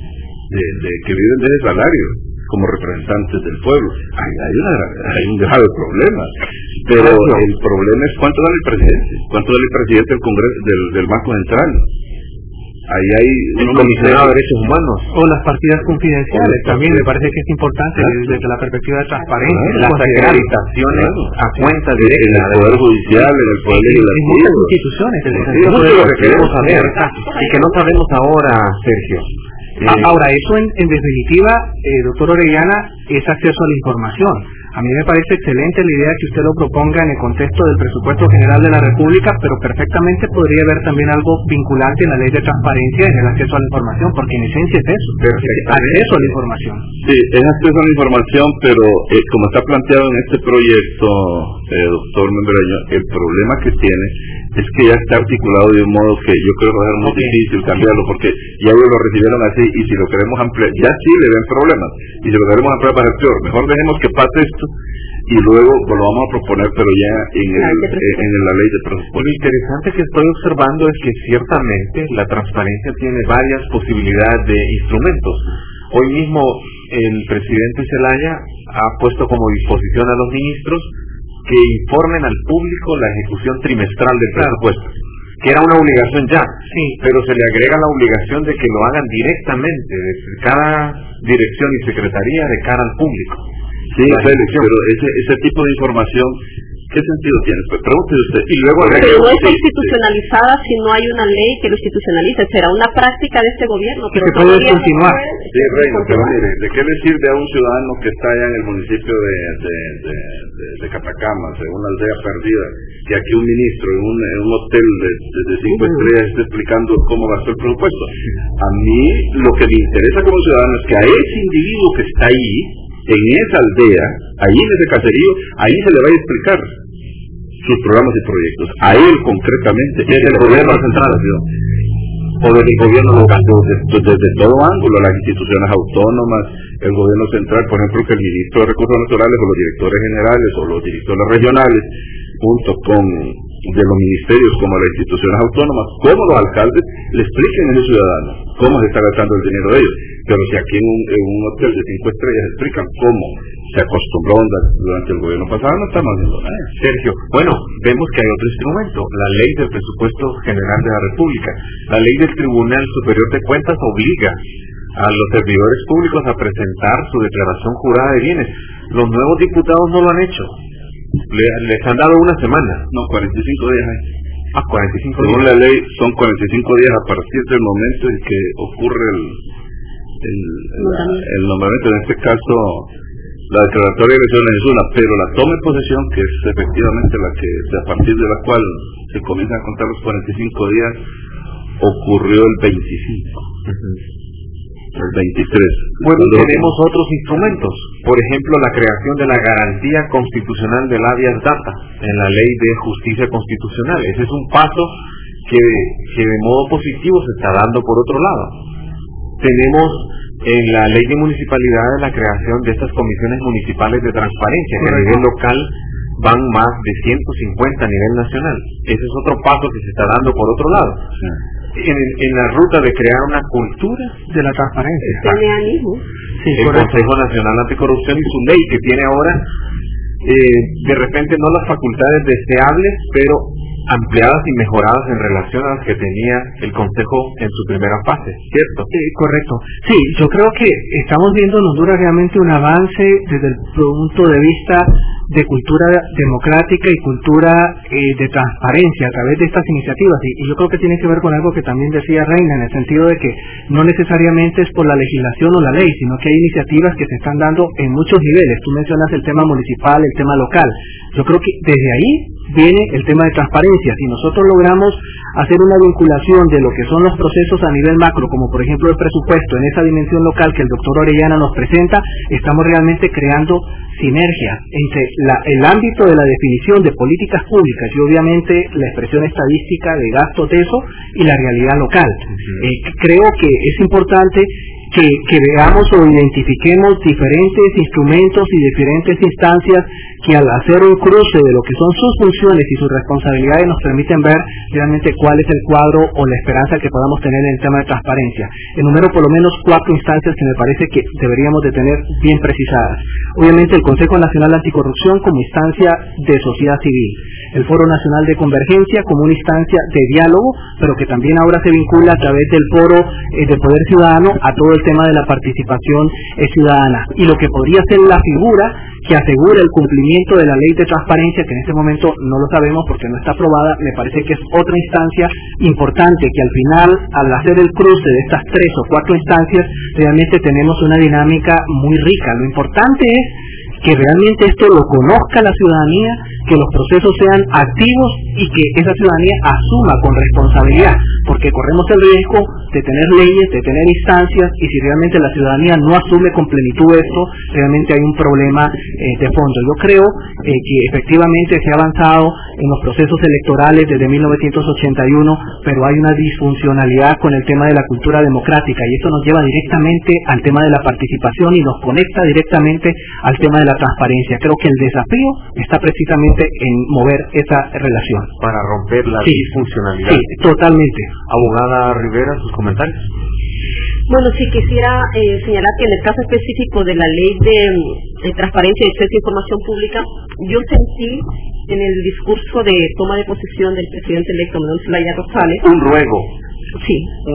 que viven de ese salario, como representantes del pueblo. Hay un grave problema. Pero el problema es cuánto da el presidente del Congreso, del Banco Central. Ahí hay un comisionado de derechos humanos. O las partidas confidenciales, también me parece que es importante desde la perspectiva de transparencia. Las acreditaciones a cuenta directa en el Poder Judicial, en el Poder Legislativo. En muchas instituciones. Eso es lo que queremos saber. Y que no sabemos ahora, Sergio. Ahora, eso en definitiva, doctor Orellana, es acceso a la información. A mí me parece excelente la idea que usted lo proponga en el contexto del presupuesto general de la República, pero perfectamente podría haber también algo vinculante en la ley de transparencia en el acceso a la información, porque en esencia es eso, acceso a la información. Sí, es acceso a la información, pero como está planteado en este proyecto, doctor Membreño, el problema que tiene es que ya está articulado de un modo que yo creo que va a ser muy difícil cambiarlo, porque ya ellos lo recibieron así, y si lo queremos ampliar, ya sí le ven problemas, y si lo queremos ampliar va a ser peor. Mejor dejemos que pase esto y luego lo vamos a proponer, pero ya en la ley de presupuesto. Lo interesante que estoy observando es que ciertamente la transparencia tiene varias posibilidades de instrumentos. Hoy mismo el presidente Zelaya ha puesto como disposición a los ministros que informen al público la ejecución trimestral del presupuesto, que era una obligación ya, pero se le agrega la obligación de que lo hagan directamente desde cada dirección y secretaría de cara al público. Sí, Félix, pero ese tipo de información, ¿qué sentido tiene? Pues pregúntese usted. Y luego pero no está institucionalizada si no hay una ley que lo institucionalice. Será una práctica de este gobierno. Pero que puede continuar. Sí, Reina, pero mire, ¿de qué le sirve a un ciudadano que está allá en el municipio de Catacamas, en una aldea perdida, que aquí un ministro en un hotel de 5 estrellas esté explicando cómo gastó el presupuesto? A mí lo que me interesa como ciudadano es que a ese individuo que está ahí, en esa aldea, ahí en ese caserío, ahí se le va a explicar sus programas y proyectos. A él concretamente, es el gobierno central, o del gobierno local, desde todo ángulo, las instituciones autónomas, el gobierno central, por ejemplo, que el ministro de Recursos Naturales, o los directores generales, o los directores regionales, junto con de los ministerios como las instituciones autónomas, como los alcaldes, le expliquen a ese ciudadano cómo se está gastando el dinero de ellos. Pero si aquí en un hotel de 5 estrellas explican cómo se acostumbró durante el gobierno pasado, no estamos haciendo nada. Sergio, bueno, vemos que hay otro instrumento, la ley del presupuesto general de la República. La ley del Tribunal Superior de Cuentas obliga a los servidores públicos a presentar su declaración jurada de bienes. Los nuevos diputados no lo han hecho. Les han dado una semana. No, 45 días hay. 45 días. Según la ley, son 45 días a partir del momento en que ocurre el nombramiento. En este caso, la declaratoria de elecciones es una, pero la toma de posesión, que es efectivamente a partir de la cual se comienzan a contar los 45 días, ocurrió el 25. El 23. Bueno, tenemos otros instrumentos, por ejemplo la creación de la garantía constitucional del habeas data en la ley de justicia constitucional. Ese es un paso que de modo positivo se está dando por otro lado. Tenemos en la ley de municipalidades la creación de estas comisiones municipales de transparencia, que a nivel local van más de 150 a nivel nacional. Ese es otro paso que se está dando por otro lado. En la ruta de crear una cultura de la transparencia. El Consejo Nacional Anticorrupción y su ley, que tiene ahora de repente no las facultades deseables, pero ampliadas y mejoradas en relación a las que tenía el Consejo en su primera fase, ¿cierto? Correcto. Sí, yo creo que estamos viendo en Honduras realmente un avance desde el punto de vista de cultura democrática y cultura de transparencia a través de estas iniciativas, y yo creo que tiene que ver con algo que también decía Reina, en el sentido de que no necesariamente es por la legislación o la ley, sino que hay iniciativas que se están dando en muchos niveles. Tú mencionas el tema municipal, el tema local. Yo creo que desde ahí viene el tema de transparencia. transparencia, si nosotros logramos hacer una vinculación de lo que son los procesos a nivel macro, como por ejemplo el presupuesto en esa dimensión local que el doctor Orellana nos presenta, estamos realmente creando sinergia entre el ámbito de la definición de políticas públicas y obviamente la expresión estadística de gastos de eso y la realidad local. Creo que es importante que veamos o identifiquemos diferentes instrumentos y diferentes instancias que al hacer un cruce de lo que son sus funciones y sus responsabilidades nos permiten ver realmente cuál es el cuadro o la esperanza que podamos tener en el tema de transparencia. Enumero por lo menos 4 instancias que me parece que deberíamos de tener bien precisadas. Obviamente el Consejo Nacional Anticorrupción como instancia de sociedad civil, el Foro Nacional de Convergencia como una instancia de diálogo, pero que también ahora se vincula a través del Foro del Poder Ciudadano a todo el tema de la participación ciudadana, y lo que podría ser la figura que asegure el cumplimiento de la ley de transparencia, que en este momento no lo sabemos porque no está aprobada. Me parece que es otra instancia importante, que al final, al hacer el cruce de estas 3 o 4 instancias, realmente tenemos una dinámica muy rica. Lo importante es que realmente esto lo conozca la ciudadanía, que los procesos sean activos y que esa ciudadanía asuma con responsabilidad, porque corremos el riesgo de tener leyes, de tener instancias, y si realmente la ciudadanía no asume con plenitud esto, realmente hay un problema de fondo. Yo creo que efectivamente se ha avanzado en los procesos electorales desde 1981, pero hay una disfuncionalidad con el tema de la cultura democrática, y esto nos lleva directamente al tema de la participación y nos conecta directamente al tema de la transparencia. Creo que el desafío está precisamente en mover esa relación. Para romper la disfuncionalidad. Sí, totalmente. Abogada Rivera, sus comentarios. Bueno, sí quisiera señalar que en el caso específico de la ley de transparencia y acceso a información pública, yo sentí en el discurso de toma de posesión del presidente electo Manuel Zelaya Rosales un ruego. Sí.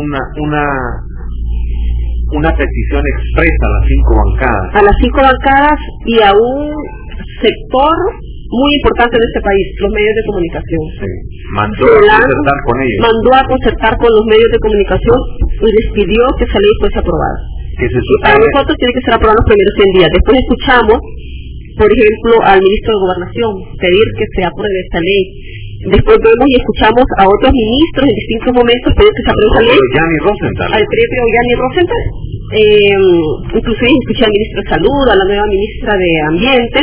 Una petición expresa a las 5 bancadas. A las 5 bancadas y a un sector muy importante de este país, los medios de comunicación. Sí. Mandó a concertar con ellos. Mandó a concertar con los medios de comunicación y les pidió que esa ley fuese aprobada. Para nosotros tiene que ser aprobada los primeros 100 días. Después escuchamos, por ejemplo, al ministro de Gobernación pedir que se apruebe esta ley. Después vemos y escuchamos a otros ministros en distintos momentos pedir que se apruebe esta ley. Al propio Yanni Rosenthal. Inclusive escuché al ministro de Salud, a la nueva ministra de Ambiente,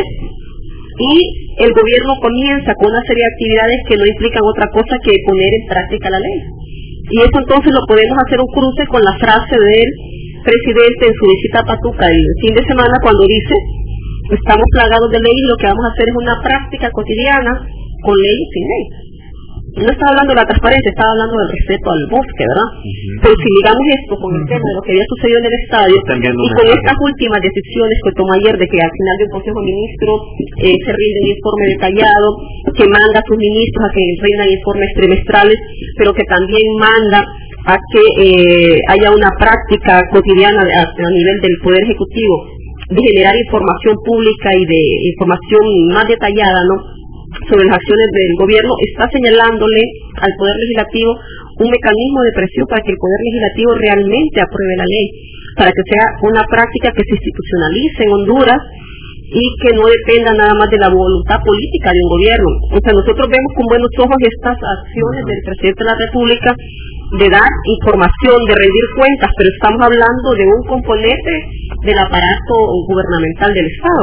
y el gobierno comienza con una serie de actividades que no implican otra cosa que poner en práctica la ley. Y eso entonces lo podemos hacer un cruce con la frase del presidente en su visita a Patuca el fin de semana, cuando dice: estamos plagados de ley y lo que vamos a hacer es una práctica cotidiana con ley y sin ley. No estaba hablando de la transparencia, estaba hablando del respeto al bosque, ¿verdad? Pero si ligamos esto con el tema de lo que había sucedido en el estadio y con estas últimas decisiones que tomó ayer de que al final de un consejo de ministros se rinde un informe detallado, que manda a sus ministros a que rindan informes trimestrales, pero que también manda a que haya una práctica cotidiana a nivel del Poder Ejecutivo de generar información pública y de información más detallada, ¿no?, sobre las acciones del gobierno, está señalándole al Poder Legislativo un mecanismo de presión para que el Poder Legislativo realmente apruebe la ley, para que sea una práctica que se institucionalice en Honduras y que no dependa nada más de la voluntad política de un gobierno. O sea, nosotros vemos con buenos ojos estas acciones del presidente de la República de dar información, de rendir cuentas, pero estamos hablando de un componente del aparato gubernamental del Estado.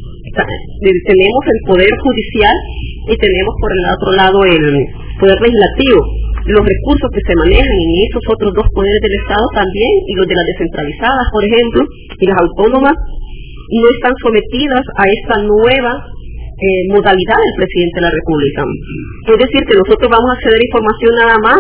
Tenemos el Poder Judicial y tenemos por el otro lado el Poder Legislativo. Los recursos que se manejan en esos otros dos poderes del Estado también, y los de las descentralizadas, por ejemplo, y las autónomas, no están sometidas a esta nueva modalidad del presidente de la República. Es decir, que nosotros vamos a acceder a información nada más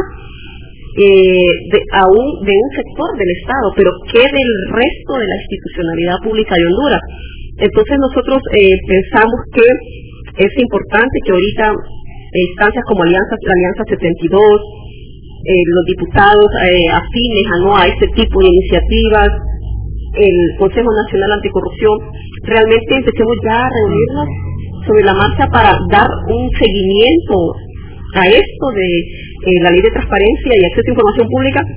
de un sector del Estado, pero ¿qué del resto de la institucionalidad pública de Honduras? Entonces nosotros pensamos que es importante que ahorita instancias como la Alianza 72, los diputados afines a este tipo de iniciativas, el Consejo Nacional Anticorrupción, realmente empecemos ya a reunirnos sobre la marcha para dar un seguimiento a esto de la Ley de Transparencia y Acceso a Información Pública,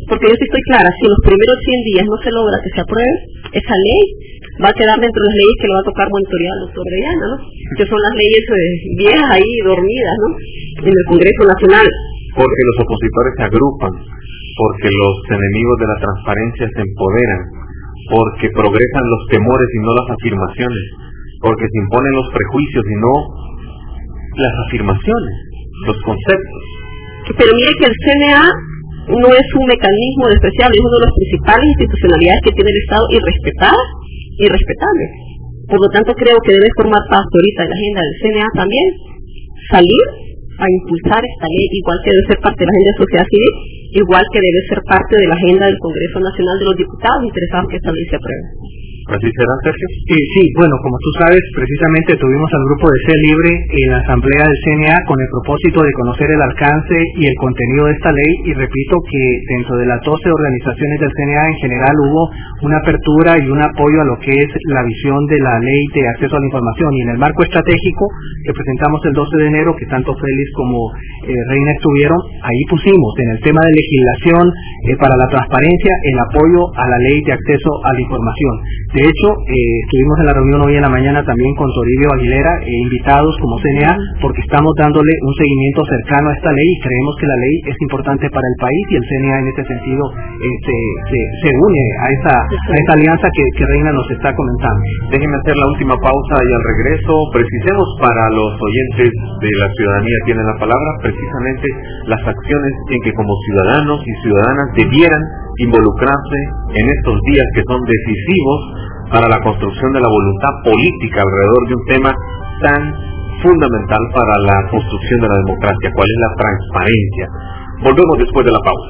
porque yo sí estoy clara, si en los primeros 100 días no se logra que se apruebe esa ley, va a quedar dentro de las leyes que le va a tocar monitorear al doctor Orellana, ¿no? Que son las leyes viejas ahí, dormidas, ¿no? En el Congreso Nacional. Porque los opositores se agrupan, porque los enemigos de la transparencia se empoderan, porque progresan los temores y no las afirmaciones, porque se imponen los prejuicios y no las afirmaciones, los conceptos. Pero mire que el CNA no es un mecanismo despreciable, es una de las principales institucionalidades que tiene el Estado y respetable. Por lo tanto, creo que debe formar parte ahorita de la agenda del CNA también, salir a impulsar esta ley, igual que debe ser parte de la agenda de sociedad civil, igual que debe ser parte de la agenda del Congreso Nacional de los Diputados interesados que esta ley se apruebe. ¿Así será, Sergio? Sí, bueno, como tú sabes, precisamente tuvimos al grupo de C Libre en la asamblea del CNA con el propósito de conocer el alcance y el contenido de esta ley, y repito que dentro de las 12 organizaciones del CNA en general hubo una apertura y un apoyo a lo que es la visión de la ley de acceso a la información, y en el marco estratégico que presentamos el 12 de enero, que tanto Félix como Reina estuvieron, ahí pusimos en el tema de legislación para la transparencia el apoyo a la ley de acceso a la información. De hecho, estuvimos en la reunión hoy en la mañana también con Toribio Aguilera, invitados como CNA, porque estamos dándole un seguimiento cercano a esta ley y creemos que la ley es importante para el país, y el CNA en ese sentido se une a esa alianza que Reina nos está comentando. Déjenme hacer la última pausa y al regreso precisemos para los oyentes de la ciudadanía tiene la palabra, precisamente las acciones en que como ciudadanos y ciudadanas debieran involucrarse en estos días que son decisivos para la construcción de la voluntad política alrededor de un tema tan fundamental para la construcción de la democracia, cuál es la transparencia. Volvemos después de la pausa.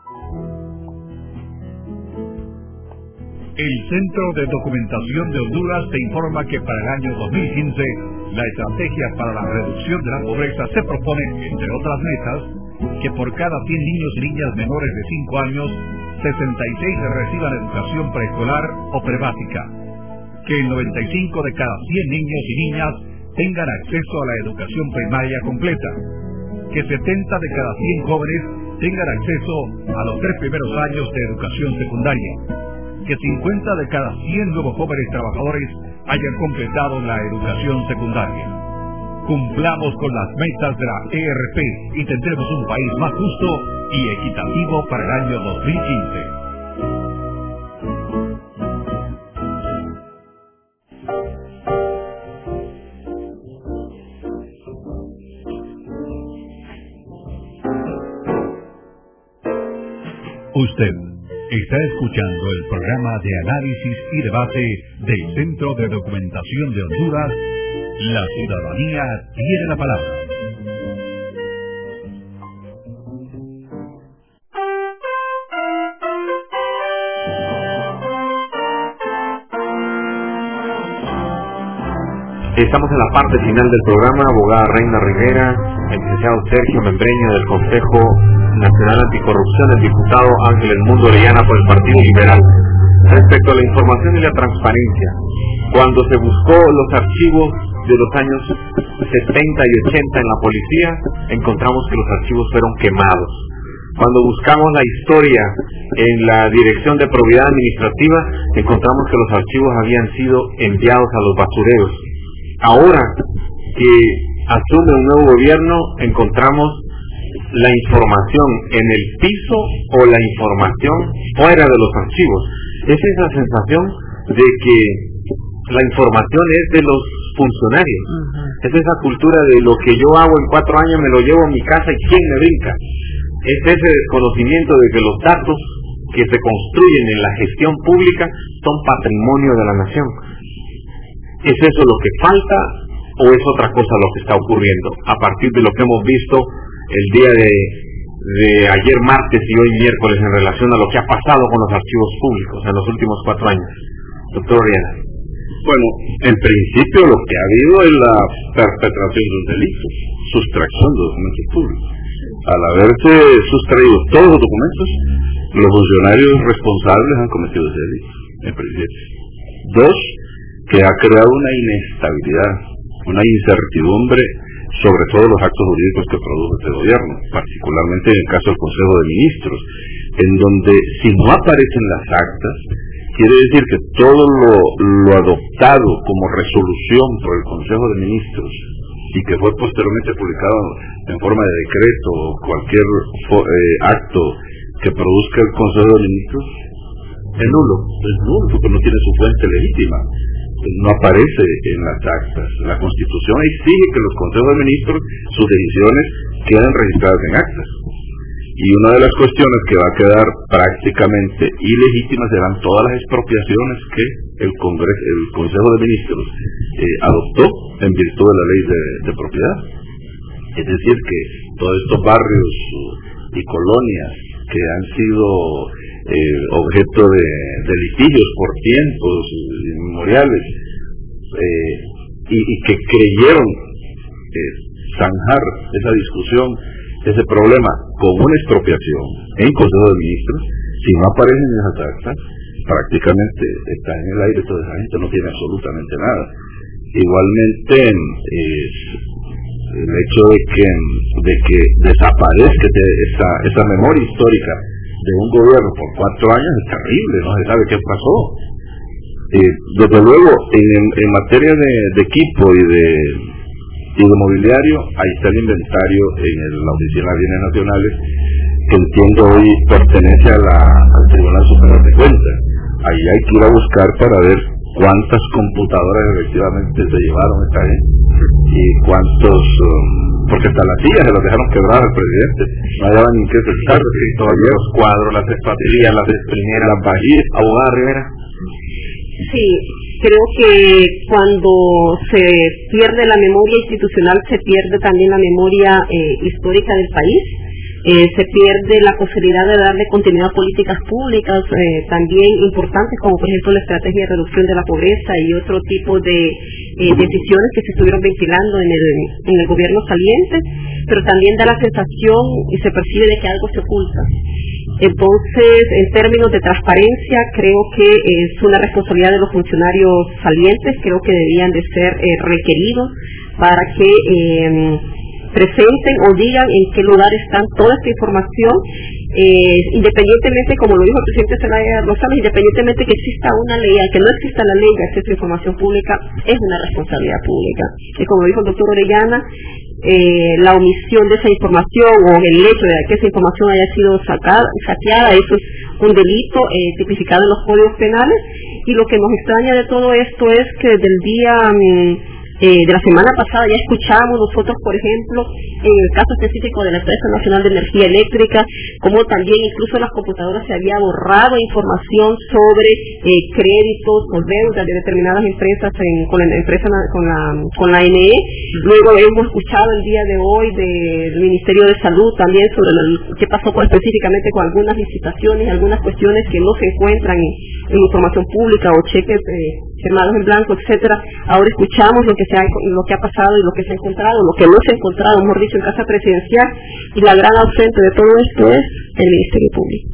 El Centro de Documentación de Honduras te informa que para el año 2015 la estrategia para la reducción de la pobreza se propone, entre otras metas, que por cada 100 niños y niñas menores de 5 años, 66 reciban educación preescolar o prebásica, que el 95 de cada 100 niños y niñas tengan acceso a la educación primaria completa, que 70 de cada 100 jóvenes tengan acceso a los 3 primeros años de educación secundaria, que 50 de cada 100 nuevos jóvenes trabajadores hayan completado la educación secundaria. Cumplamos con las metas de la ERP y tendremos un país más justo y equitativo para el año 2015. Usted está escuchando el programa de análisis y debate del Centro de Documentación de Honduras. La ciudadanía tiene la palabra. Estamos en la parte final del programa. Abogada Reina Rivera, el licenciado Sergio Membreño del Consejo Nacional Anticorrupción, el diputado Ángel Edmundo Orellana por el Partido Liberal. Respecto a la información y la transparencia, cuando se buscó los archivos de los años 70 y 80 en la policía, encontramos que los archivos fueron quemados. Cuando buscamos la historia en la Dirección de Probidad Administrativa, encontramos que los archivos habían sido enviados a los basureros. Ahora que asume un nuevo gobierno, encontramos la información en el piso o la información fuera de los archivos. Es esa sensación de que la información es de los funcionarios. Es esa cultura de lo que yo hago en 4 años me lo llevo a mi casa y quién me brinca. Es ese desconocimiento de que los datos que se construyen en la gestión pública son patrimonio de la nación. ¿Es eso lo que falta o es otra cosa lo que está ocurriendo? A partir de lo que hemos visto el día de ayer martes y hoy miércoles en relación a lo que ha pasado con los archivos públicos en los últimos 4 años. Doctor Orellana. Bueno, en principio lo que ha habido es la perpetración de un delito, sustracción de documentos públicos. Al haberse sustraído todos los documentos, los funcionarios responsables han cometido ese delito, en principio. 2, que ha creado una inestabilidad, una incertidumbre sobre todos los actos jurídicos que produjo este gobierno, particularmente en el caso del Consejo de Ministros. en donde si no aparecen las actas, quiere decir que todo lo adoptado como resolución por el Consejo de Ministros y que fue posteriormente publicado en forma de decreto o cualquier acto que produzca el Consejo de Ministros, es nulo, porque no tiene su fuente legítima, no aparece en las actas. La Constitución exige que los Consejos de Ministros, sus decisiones, queden registradas en actas. Y una de las cuestiones que va a quedar prácticamente ilegítimas serán todas las expropiaciones que el Consejo de Ministros adoptó en virtud de la ley de propiedad. Es decir, que todos estos barrios y colonias que han sido objeto de litigios por tiempos inmemoriales y que creyeron zanjar esa discusión, ese problema con una expropiación en Consejo de Ministros, si no aparecen en esas actas, prácticamente está en el aire. Toda esa gente no tiene absolutamente nada. Igualmente, el hecho de que desaparezca esa memoria histórica de un gobierno por 4 años es terrible, no se sabe qué pasó. Desde luego, en materia de equipo y de mobiliario, ahí está el inventario en la Oficina de Bienes Nacionales, que entiendo hoy pertenece al Tribunal Superior de Cuentas. Ahí hay que ir a buscar para ver cuántas computadoras efectivamente se llevaron esta gente y cuántos, porque hasta las sillas se las dejaron quebradas al presidente, no hallaban ni qué sentar, todavía los cuadros, las espatillas, las esprimeras, las vajillas. Abogada Rivera. Sí, creo que cuando se pierde la memoria institucional, se pierde también la memoria histórica del país. Se pierde la posibilidad de darle continuidad a políticas públicas también importantes, como por ejemplo la estrategia de reducción de la pobreza y otro tipo de decisiones que se estuvieron ventilando en el gobierno saliente, pero también da la sensación y se percibe de que algo se oculta. Entonces, en términos de transparencia, creo que es una responsabilidad de los funcionarios salientes, creo que debían de ser requeridos para que presenten o digan en qué lugar están toda esta información, independientemente, como lo dijo el presidente Zelaya Rosales, independientemente que exista una ley, que no exista la ley de acceso a información pública, es una responsabilidad pública. Y como dijo el doctor Orellana, la omisión de esa información o el hecho de que esa información haya sido saqueada, eso es un delito tipificado en los códigos penales. Y lo que nos extraña de todo esto es que desde el día de la semana pasada ya escuchamos nosotros, por ejemplo, en el caso específico de la Empresa Nacional de Energía Eléctrica, como también incluso en las computadoras se había borrado información sobre créditos o deudas de determinadas empresas con la ANE. Luego hemos escuchado el día de hoy del Ministerio de Salud también sobre qué pasó específicamente con algunas licitaciones, algunas cuestiones que no se encuentran en información pública o cheques firmados en blanco, etcétera. Ahora escuchamos lo que ha pasado y lo que se ha encontrado, lo que no se ha encontrado, mejor dicho, en Casa Presidencial, y la gran ausente de todo esto es el Ministerio Público.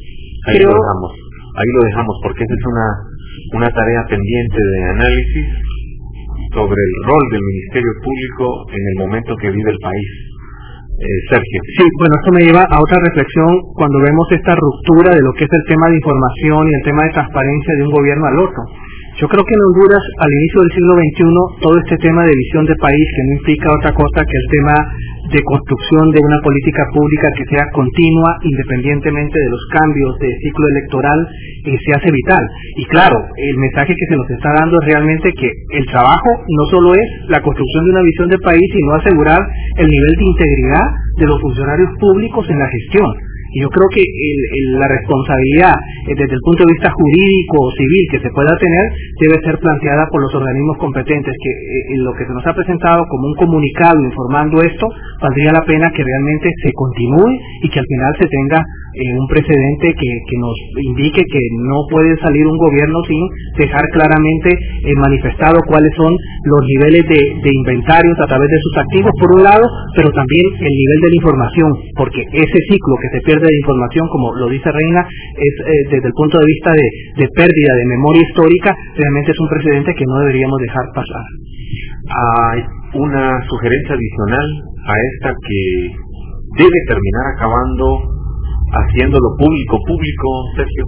Ahí lo dejamos porque esa es una tarea pendiente de análisis sobre el rol del Ministerio Público en el momento que vive el país. Sergio. Sí, bueno, esto me lleva a otra reflexión cuando vemos esta ruptura de lo que es el tema de información y el tema de transparencia de un gobierno al otro. Yo creo que en Honduras, al inicio del siglo XXI, todo este tema de visión de país, que no implica otra cosa que el tema de construcción de una política pública que sea continua, independientemente de los cambios de ciclo electoral, se hace vital. Y claro, el mensaje que se nos está dando es realmente que el trabajo no solo es la construcción de una visión de país, sino asegurar el nivel de integridad de los funcionarios públicos en la gestión. Y yo creo que la responsabilidad desde el punto de vista jurídico o civil que se pueda tener debe ser planteada por los organismos competentes, que lo que se nos ha presentado como un comunicado informando esto, valdría la pena que realmente se continúe y que al final se tenga un precedente que nos indique que no puede salir un gobierno sin dejar claramente manifestado cuáles son los niveles de inventarios a través de sus activos por un lado, pero también el nivel de la información, porque ese ciclo que se pierde de información, como lo dice Reina, es desde el punto de vista de pérdida de memoria histórica, realmente es un precedente que no deberíamos dejar pasar. Hay una sugerencia adicional a esta que debe terminar acabando haciéndolo público, Sergio,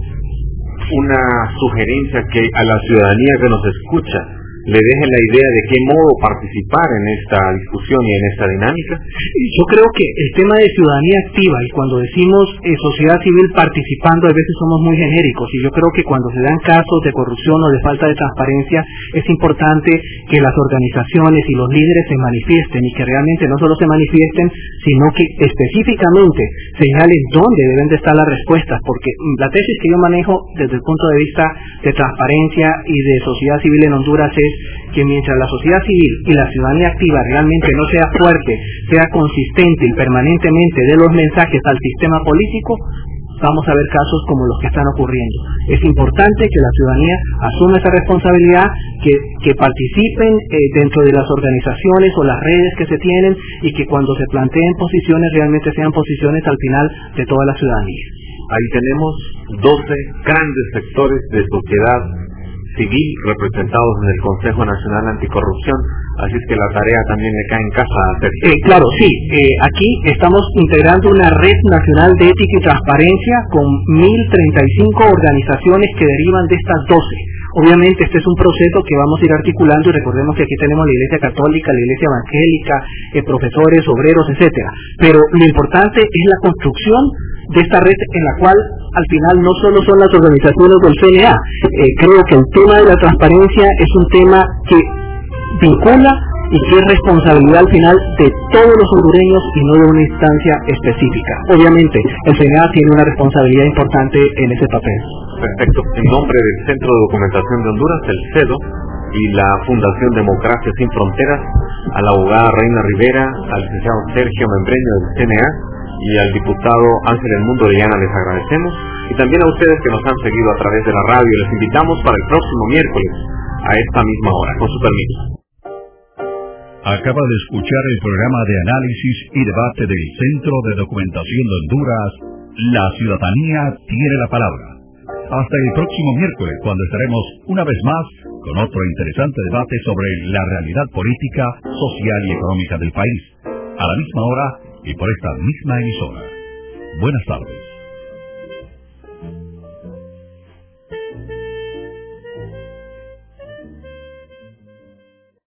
una sugerencia que a la ciudadanía que nos escucha le deje la idea de qué modo participar en esta discusión y en esta dinámica? Yo creo que el tema de ciudadanía activa, y cuando decimos sociedad civil participando, a veces somos muy genéricos, y yo creo que cuando se dan casos de corrupción o de falta de transparencia, es importante que las organizaciones y los líderes se manifiesten, y que realmente no solo se manifiesten, sino que específicamente señalen dónde deben de estar las respuestas, porque la tesis que yo manejo desde el punto de vista de transparencia y de sociedad civil en Honduras es que mientras la sociedad civil y la ciudadanía activa realmente no sea fuerte, sea consistente y permanentemente dé los mensajes al sistema político, vamos a ver casos como los que están ocurriendo. Es importante que la ciudadanía asuma esa responsabilidad, que participen dentro de las organizaciones o las redes que se tienen, y que cuando se planteen posiciones realmente sean posiciones al final de toda la ciudadanía. Ahí tenemos 12 grandes sectores de sociedad civil representados en el Consejo Nacional Anticorrupción, así es que la tarea también le cae en casa a Sergio. Claro, sí, aquí estamos integrando una red nacional de ética y transparencia con 1.035 organizaciones que derivan de estas 12. Obviamente este es un proceso que vamos a ir articulando, y recordemos que aquí tenemos la Iglesia Católica, la Iglesia Evangélica, profesores, obreros, etcétera. Pero lo importante es la construcción de esta red en la cual al final no solo son las organizaciones del CNA. Creo que el tema de la transparencia es un tema que vincula y que es responsabilidad al final de todos los hondureños y no de una instancia específica. Obviamente el CNA tiene una responsabilidad importante en ese papel. Perfecto. En nombre del Centro de Documentación de Honduras, el CEDO, y la Fundación Democracia Sin Fronteras, a la abogada Reina Rivera, al licenciado Sergio Membreño del CNA y al diputado Ángel Edmundo Orellana les agradecemos, y también a ustedes que nos han seguido a través de la radio. Les invitamos para el próximo miércoles a esta misma hora, con su permiso. Acaba de escuchar el programa de análisis y debate del Centro de Documentación de Honduras, La Ciudadanía tiene la palabra. Hasta el próximo miércoles, cuando estaremos una vez más con otro interesante debate sobre la realidad política, social y económica del país, a la misma hora y por esta misma emisora. Buenas tardes.